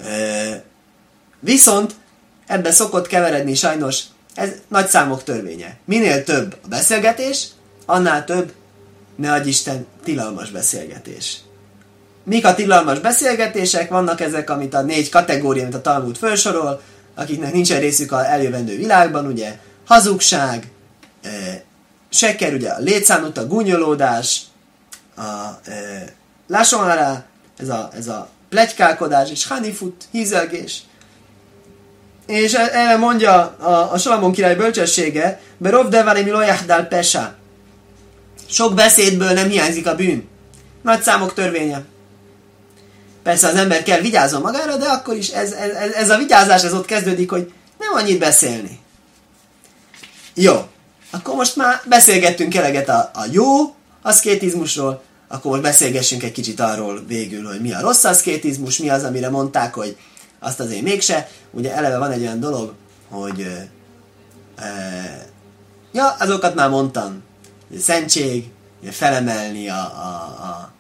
Speaker 1: Viszont ebben szokott keveredni sajnos, ez nagy számok törvénye. Minél több a beszélgetés, annál több, ne adj Isten, tilalmas beszélgetés. Mik a tilalmas beszélgetések? Vannak ezek, amit a négy kategória, amit a Talmud felsorol, akiknek nincsen részük az eljövendő világban, ugye, hazugság, e, sekker, ugye a létszánut, a gúnyolódás, a e, lásonhara, ez a, ez a pletykálkodás, és hanifut, hízelgés. És erre mondja a, a Salamon király bölcsessége, berov devarim lo yahdal pesha. Sok beszédből nem hiányzik a bűn. Nagy számok törvénye. Persze az ember kell vigyázzon magára, de akkor is ez, ez, ez a vigyázás ez ott kezdődik, hogy nem annyit beszélni. Jó. Akkor most már beszélgettünk eleget a, a jó aszkétizmusról, akkor most beszélgessünk egy kicsit arról végül, hogy mi a rossz aszkétizmus, mi az, amire mondták, hogy azt azért mégse. Ugye eleve van egy olyan dolog, hogy e, ja, azokat már mondtam. Szentség, felemelni a, a, a,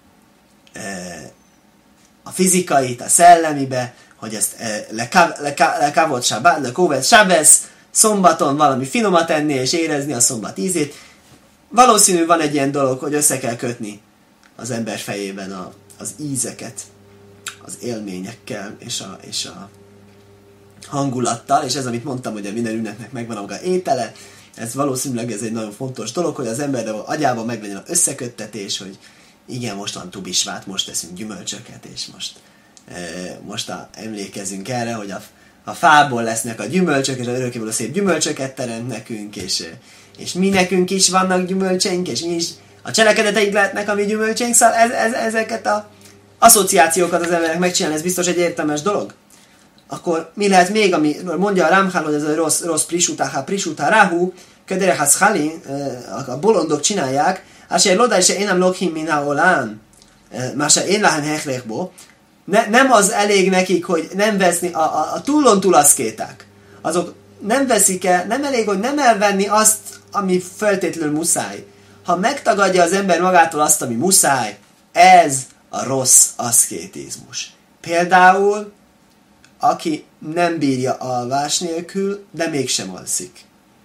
Speaker 1: a fizikait, a szellemibe, hogy ezt lekávott sábát, lekóvet sábesz, szombaton valami finomat enni és érezni a szombat ízét. Valószínű van egy ilyen dolog, hogy össze kell kötni az ember fejében a, az ízeket, az élményekkel és a, és a hangulattal, és ez, amit mondtam, hogy a minden ünnepnek megvan a maga étele, ez valószínűleg ez egy nagyon fontos dolog, hogy az ember agyában meglegyen az összeköttetés, hogy igen, most van tubisvát, most teszünk gyümölcsöket, és most, e, most a, emlékezünk erre, hogy a, a fából lesznek a gyümölcsök, és az örökkévaló szép gyümölcsöket teremt nekünk, és, és mi nekünk is vannak gyümölcseink, és mi is a cselekedeteink lehetnek a mi gyümölcseink, szóval ez, ez, ezeket az asszociációkat az emberek megcsinálni, ez biztos egy értelmes dolog. Akkor mi lehet még, ami mondja a Ramchal, hogy ez a rossz, rossz prisuta, ha prisuta rahu, köderehász hali, a bolondok csinálják, ásért lodaj se én nem lokhim minha olán, más se én láhem hechlechbo, nem az elég nekik, hogy nem veszni, a, a, a túlon túl aszkéták, azok nem veszik el, nem elég, hogy nem elvenni azt, ami feltétlenül muszáj. Ha megtagadja az ember magától azt, ami muszáj, ez a rossz aszkétizmus. Például aki nem bírja alvás nélkül, de mégsem alszik.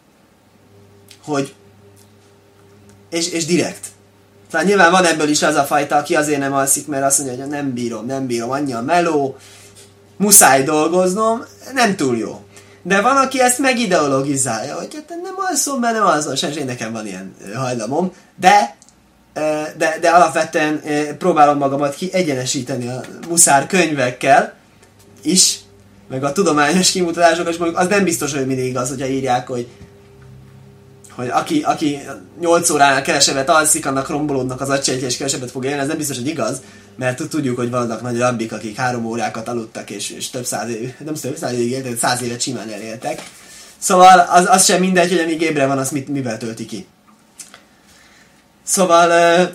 Speaker 1: Hogy, és, és direkt. Tehát nyilván van ebből is az a fajta, aki azért nem alszik, mert azt mondja, hogy nem bírom, nem bírom, annyi a meló, muszáj dolgoznom, nem túl jó. De van, aki ezt megideologizálja, hogy hát nem alszom, mert nem alszom, sem, nekem van ilyen hajlamom, de, de, de alapvetően próbálom magamat kiegyenesíteni a muszár könyvekkel is, meg a tudományos kimutatások, és mondjuk az nem biztos, hogy mindig igaz, hogyha írják, hogy, hogy aki, aki nyolc óránál kevesebbet alszik, annak rombolódnak az agysejtje, és kevesebbet fog élni, ez nem biztos, hogy igaz, mert tudjuk, hogy vannak nagy rabbik, akik három órákat aludtak, és, és több száz év, nem több száz évig éltek, száz évet simán eléltek. Szóval az, az sem mindegy, hogy amíg ébre van, azt mit, mivel tölti ki. Szóval...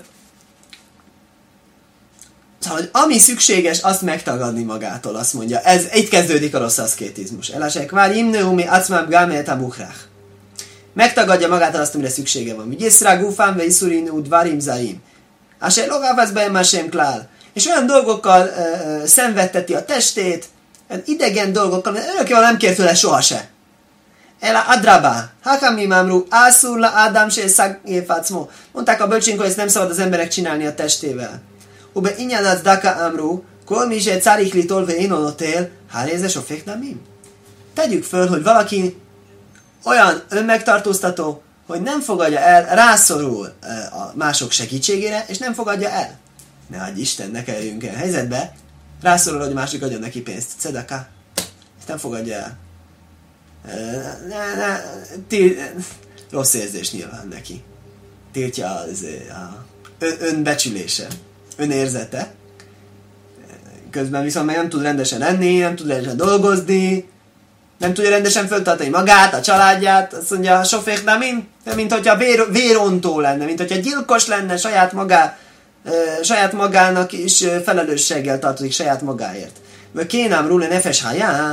Speaker 1: Szóval, hogy ami szükséges, azt megtagadni magától, azt mondja. Ez így kezdődik a rossz aszkétizmus. Elásek vár imneumi acmab gámet a muhrach. Megtagadja magától azt, amire szüksége van. Vigyészrá gufám ve iszurin udvarim zaim. Ásek logávász be emásém klál. És olyan dolgokkal uh, szenvedteti a testét, idegen dolgokkal, mert örökkéval nem kér tőle sohasem. Ela adraba, hakami mamru, ászurla ádám se szagéfácmó. Mondták a bölcsénk, hogy ezt nem szabad az emberek csinálni a testével. Ube inyadat daka amru, kol mi se carikli tolve inonotél, hárézes a féknamim. Tegyük föl, hogy valaki olyan önmegtartóztató, hogy nem fogadja el, rászorul a mások segítségére, és nem fogadja el. Ne adj Isten, ne kerüljünk el helyzetbe, rászorul, hogy másik adjon neki pénzt. Cedaka. Ezt nem fogadja el. Ne, ne, tí, rossz érzés nyilván neki. Tiltja az a önbecsülése, önérzete. Közben viszont meg nem tud rendesen enni, nem tud rendesen dolgozni, nem tudja rendesen föltartani magát, a családját. Azt mondja, sofék, de mint, mint hogyha vér, vérontó lenne, mint hogyha gyilkos lenne saját, magá, e, saját magának is felelősséggel tartozik saját magáért. Vagy kénám rúle nefes hájá,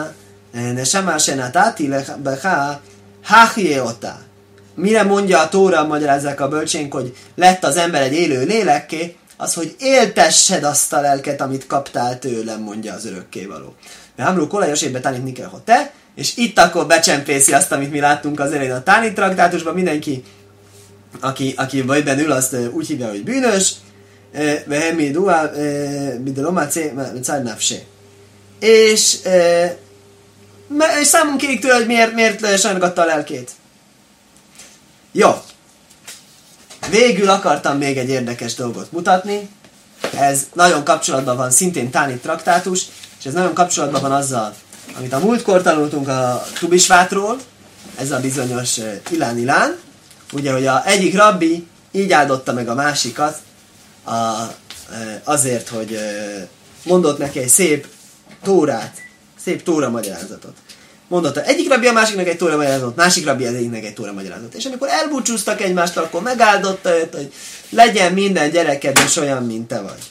Speaker 1: Nesama senatati lecha hachyeota. Mire mondja a Tóra, magyarázzák a bölcsénk, hogy lett az ember egy élő lélekké, az, hogy éltessed azt a lelket, amit kaptál tőlem, mondja az örökkévaló. De Hamrú Kolajosébe tanítni kell, hogy te, és itt akkor becsempészi azt, amit mi láttunk az elején a Tánit traktátusban, mindenki, aki, aki bajben ül, azt úgy hívja, hogy bűnös, vehemi duá, bidelomacé, cárnávsé. És, és számunk kérik tőle, hogy miért, miért sajnogatta a lelkét. Jó. Végül akartam még egy érdekes dolgot mutatni. Ez nagyon kapcsolatban van, szintén Tánit traktátus, és ez nagyon kapcsolatban van azzal, amit a múltkor tanultunk a Tubisvátról, ez a bizonyos Ilán Ilán, ugye, hogy a egyik rabbi így áldotta meg a másikat a, azért, hogy mondott neki egy szép tórát, szép tóra magyarázatot. Mondotta egyik rabbi a másiknak egy tóra magyarázatot, másik rabbi az egyiknek egy tóra magyarázatot. És amikor elbúcsúztak egymástól, akkor megáldotta őt, hogy legyen minden gyereked is olyan, mint te vagy.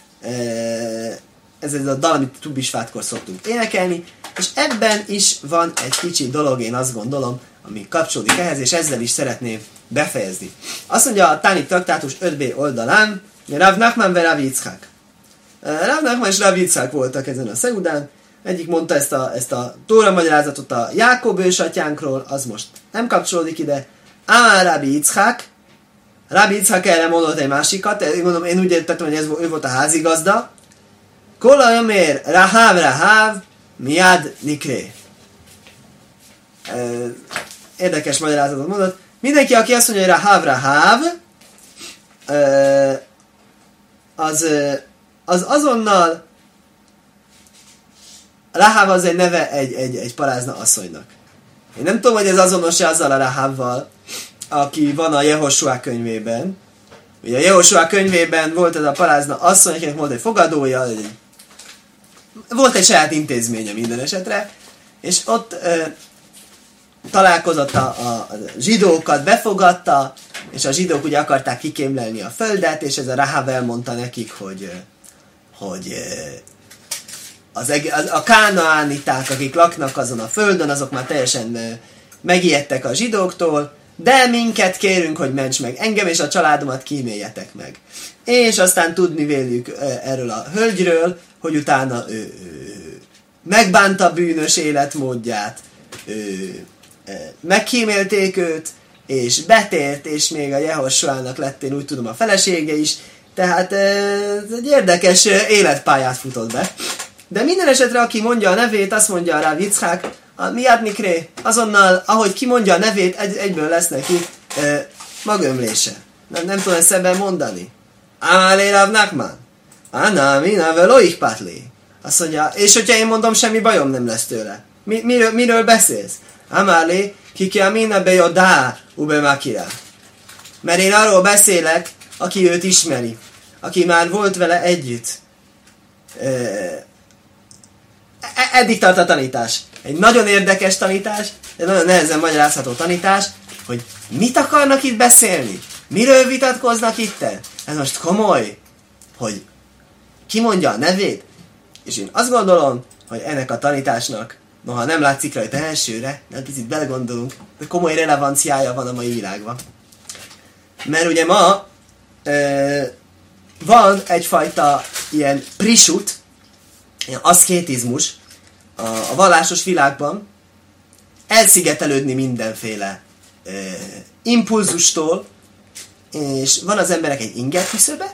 Speaker 1: Ez ez a dal, amit Tubisvátkor szoktunk énekelni, és ebben is van egy kicsi dolog, én azt gondolom, ami kapcsolódik ehhez, és ezzel is szeretném befejezni. Azt mondja a Tánit traktátus öt bé oldalán, Rav Nachman ve Rav Yitzchak. Rav Nachman és Rav Yitzchak voltak ezen a szeudán. Egyik mondta ezt a, ezt a Tóra magyarázatot a Jákob ősatyánkról, az most nem kapcsolódik ide. Amár Rabbi Yitzchak, Rabbi Yitzchak erre mondott egy másikat, én, mondom, én úgy értettem, hogy ez, ő volt a házigazda. Kola jömér Rahav Rahav miad nikré. Érdekes magyarázatot mondott. Mindenki, aki azt mondja, hogy Rahav Rahav, az, az azonnal Rahav az egy neve egy, egy, egy parázna asszonynak. Én nem tudom, hogy ez azonos-e azzal a Rahavval, aki van a Jehosuá könyvében. Ugye a Jehosuá könyvében volt ez a parázna asszony, akinek volt egy fogadója, egy, volt egy saját intézménye minden esetre, és ott e, találkozott a, a, a zsidókat, befogadta, és a zsidók ugye akarták kikémlelni a földet, és ez a Rahav elmondta nekik, hogy, hogy az, az, a kánaániták, akik laknak azon a földön, azok már teljesen megijedtek a zsidóktól, de minket kérünk, hogy ments meg engem, és a családomat kíméljetek meg. És aztán tudni vélük erről a hölgyről, hogy utána ő, ő megbánta bűnös életmódját, ő, megkímélték őt, és betért, és még a Jehosuának lett, én úgy tudom, a felesége is, tehát ez egy érdekes életpályát futott be. De minden esetre, aki mondja a nevét, azt mondja rá Yitzchak, miad nikré, azonnal, ahogy kimondja a nevét, egy, egyből lesz neki e, magömlése. Nem, nem tudom ezt ebben mondani. Ámálé Rav Nachman. Áná, mina velo ichpátli. Azt mondja, és hogyha én mondom, semmi bajom nem lesz tőle. Mi, miről, miről beszélsz? Ámálé, kiki a mina bejodá, ube makira. Mert én arról beszélek, aki őt ismeri. Aki már volt vele együtt. E, Eddig tart a tanítás. Egy nagyon érdekes tanítás, egy nagyon nehezen magyarázható tanítás, hogy mit akarnak itt beszélni? Miről vitatkoznak itten? Ez most komoly, hogy ki mondja a nevét? És én azt gondolom, hogy ennek a tanításnak, noha nem látszik rajta elsőre, de picit belegondolunk, de komoly relevanciája van a mai világban. Mert ugye ma ö, van egyfajta ilyen prisut, ilyen aszkétizmus a, a vallásos világban, elszigetelődni mindenféle e, impulzustól, és van az emberek egy inger küszöbe,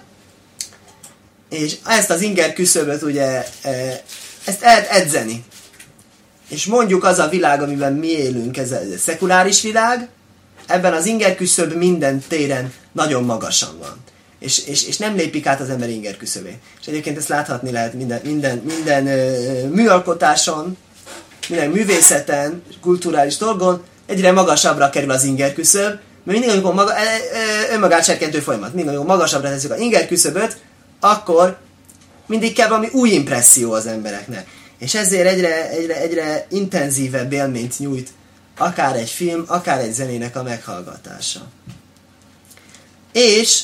Speaker 1: és ezt az inger küszöböt ugye e, ezt lehet edzeni. És mondjuk az a világ, amiben mi élünk, ez a szekuláris világ, ebben az inger küszöb minden téren nagyon magasan van. És, és, és nem lépik át az ember inger küszöbét. És egyébként ezt láthatni lehet minden, minden, minden ö, műalkotáson, minden művészeten, kulturális dolgon, egyre magasabbra kerül az inger küszöb, mert mindig, amikor maga, ö, ö, önmagát serkentő folyamat, mindig, amikor magasabbra tesszük az inger küszöböt, akkor mindig kell valami új impresszió az embereknek. És ezért egyre, egyre, egyre intenzívebb élményt nyújt akár egy film, akár egy zenének a meghallgatása. És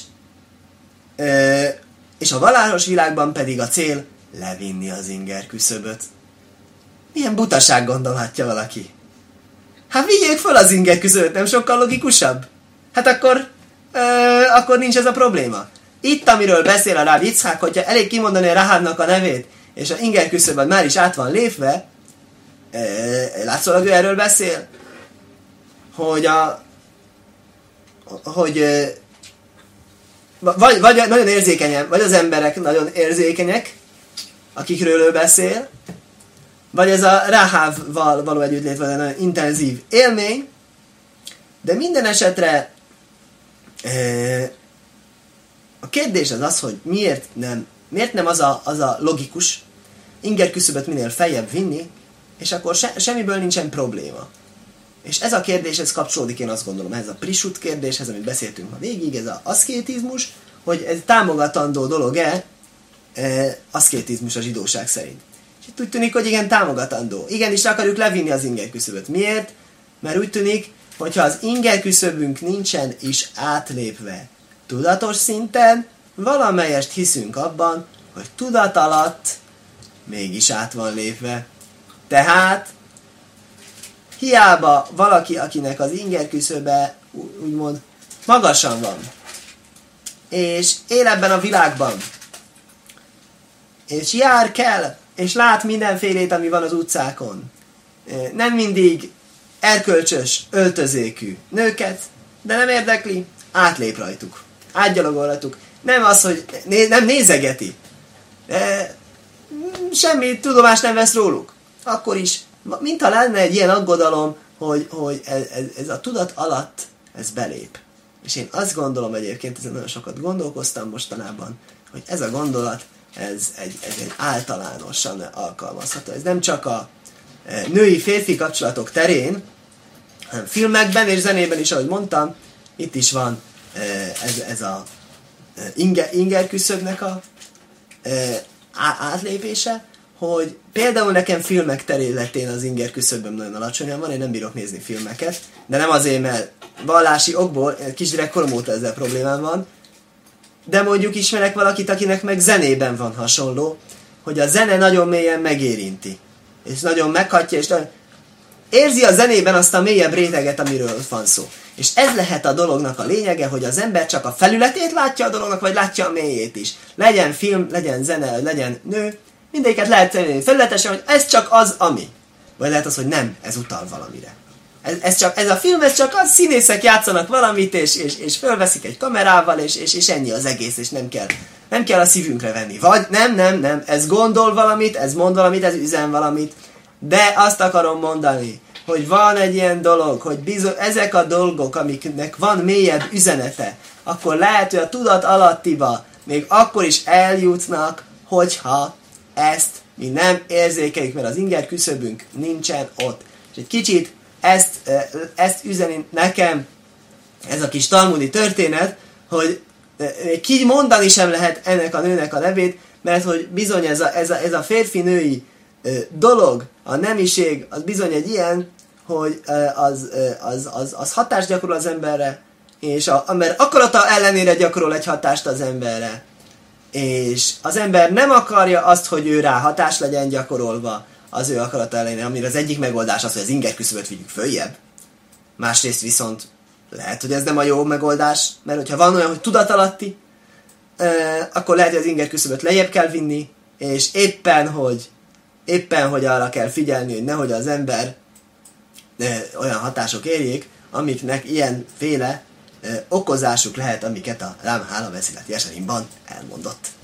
Speaker 1: és a vallásos világban pedig a cél levinni az inger küszöböt. Milyen butaság gondolhatja valaki? Hát vigyék föl az inger küszöböt, nem sokkal logikusabb? Hát akkor, ö, akkor nincs ez a probléma. Itt, amiről beszél a Ráv Yitzhak, hogyha elég kimondani a Rahavnak a nevét, és a inger küszöböt már is át van lépve, ö, látszólag ő erről beszél, hogy a hogy ö, vagy, vagy nagyon érzékenyen, vagy az emberek nagyon érzékenyek, akikről ő beszél, vagy ez a Rahavval való együttlét, vagy egy nagyon intenzív élmény, de minden esetre a kérdés az az, hogy miért nem, miért nem az a, az a logikus inger küszöböt minél feljebb vinni, és akkor se, semmiből nincsen probléma. És ez a kérdés, ez kapcsolódik, én azt gondolom, ez a prisut kérdéshez, amit beszéltünk ma végig, ez az aszkétizmus, hogy ez támogatandó dolog-e e, aszkétizmus a zsidóság szerint. És itt úgy tűnik, hogy igen, támogatandó. Igenis akarjuk levinni az inger küszöböt. Miért? Mert úgy tűnik, hogyha az inger küszöbünk nincsen is átlépve tudatos szinten, valamelyest hiszünk abban, hogy tudat alatt mégis át van lépve. Tehát hiába valaki, akinek az inger küszöbe úgymond magasan van, és él ebben a világban, és jár kell, és lát mindenfélét, ami van az utcákon. Nem mindig erkölcsös, öltözékű nőket, de nem érdekli, átlép rajtuk, átgyalogol rajtuk. Nem az, hogy né- nem nézegeti, de semmi tudomást nem vesz róluk. Akkor is, mintha lenne egy ilyen aggodalom, hogy, hogy ez, ez, ez a tudat alatt ez belép. És én azt gondolom egyébként, ezen nagyon sokat gondolkoztam mostanában, hogy ez a gondolat, ez egy, ez egy általánosan alkalmazható. Ez nem csak a női-férfi kapcsolatok terén, hanem filmekben és zenében is, ahogy mondtam, itt is van ez, ez a inger, inger küszöbnek a átlépése, hogy például nekem filmek területén az inger küszöböm nagyon alacsonyan van, én nem bírok nézni filmeket, de nem azért, mert vallási okból, kisgyerekkorom óta ezzel problémám van, de mondjuk ismerek valakit, akinek meg zenében van hasonló, hogy a zene nagyon mélyen megérinti, és nagyon meghatja, és nagyon érzi a zenében azt a mélyebb réteget, amiről van szó. És ez lehet a dolognak a lényege, hogy az ember csak a felületét látja a dolognak, vagy látja a mélyét is. Legyen film, legyen zene, legyen nő, mindegyiket lehet tenni felületesen, hogy ez csak az, ami. Vagy lehet az, hogy nem, ez utal valamire. Ez, ez, csak, ez a film, ez csak az, színészek játszanak valamit, és, és, és fölveszik egy kamerával, és, és, és ennyi az egész, és nem kell, nem kell a szívünkre venni. Vagy nem, nem, nem, ez gondol valamit, ez mond valamit, ez üzen valamit, de azt akarom mondani, hogy van egy ilyen dolog, hogy bizony, ezek a dolgok, amiknek van mélyebb üzenete, akkor lehet, hogy a tudat alattiba még akkor is eljutnak, hogyha ezt mi nem érzékeljük, mert az inger küszöbünk nincsen ott. És egy kicsit ezt, ezt üzeni nekem ez a kis talmudi történet, hogy ki mondani sem lehet ennek a nőnek a nevét, mert hogy bizony ez a, ez a, ez a férfi-női dolog, a nemiség, az bizony egy ilyen, hogy az, az, az, az hatást gyakorol az emberre, és a ember akarata ellenére gyakorol egy hatást az emberre. És az ember nem akarja azt, hogy ő rá hatás legyen gyakorolva az ő akarata ellenére, amire az egyik megoldás az, hogy az inger küszöböt vigyük följebb. Másrészt viszont lehet, hogy ez nem a jó megoldás, mert hogyha van olyan, hogy tudatalatti, akkor lehet, hogy az inger küszöböt lejjebb kell vinni, és éppen, hogy éppen, hogy arra kell figyelni, hogy nehogy az ember olyan hatások érjék, amiknek ilyenféle okozásuk lehet, amiket a Rám Hála Beszélet Jesarimban elmondott.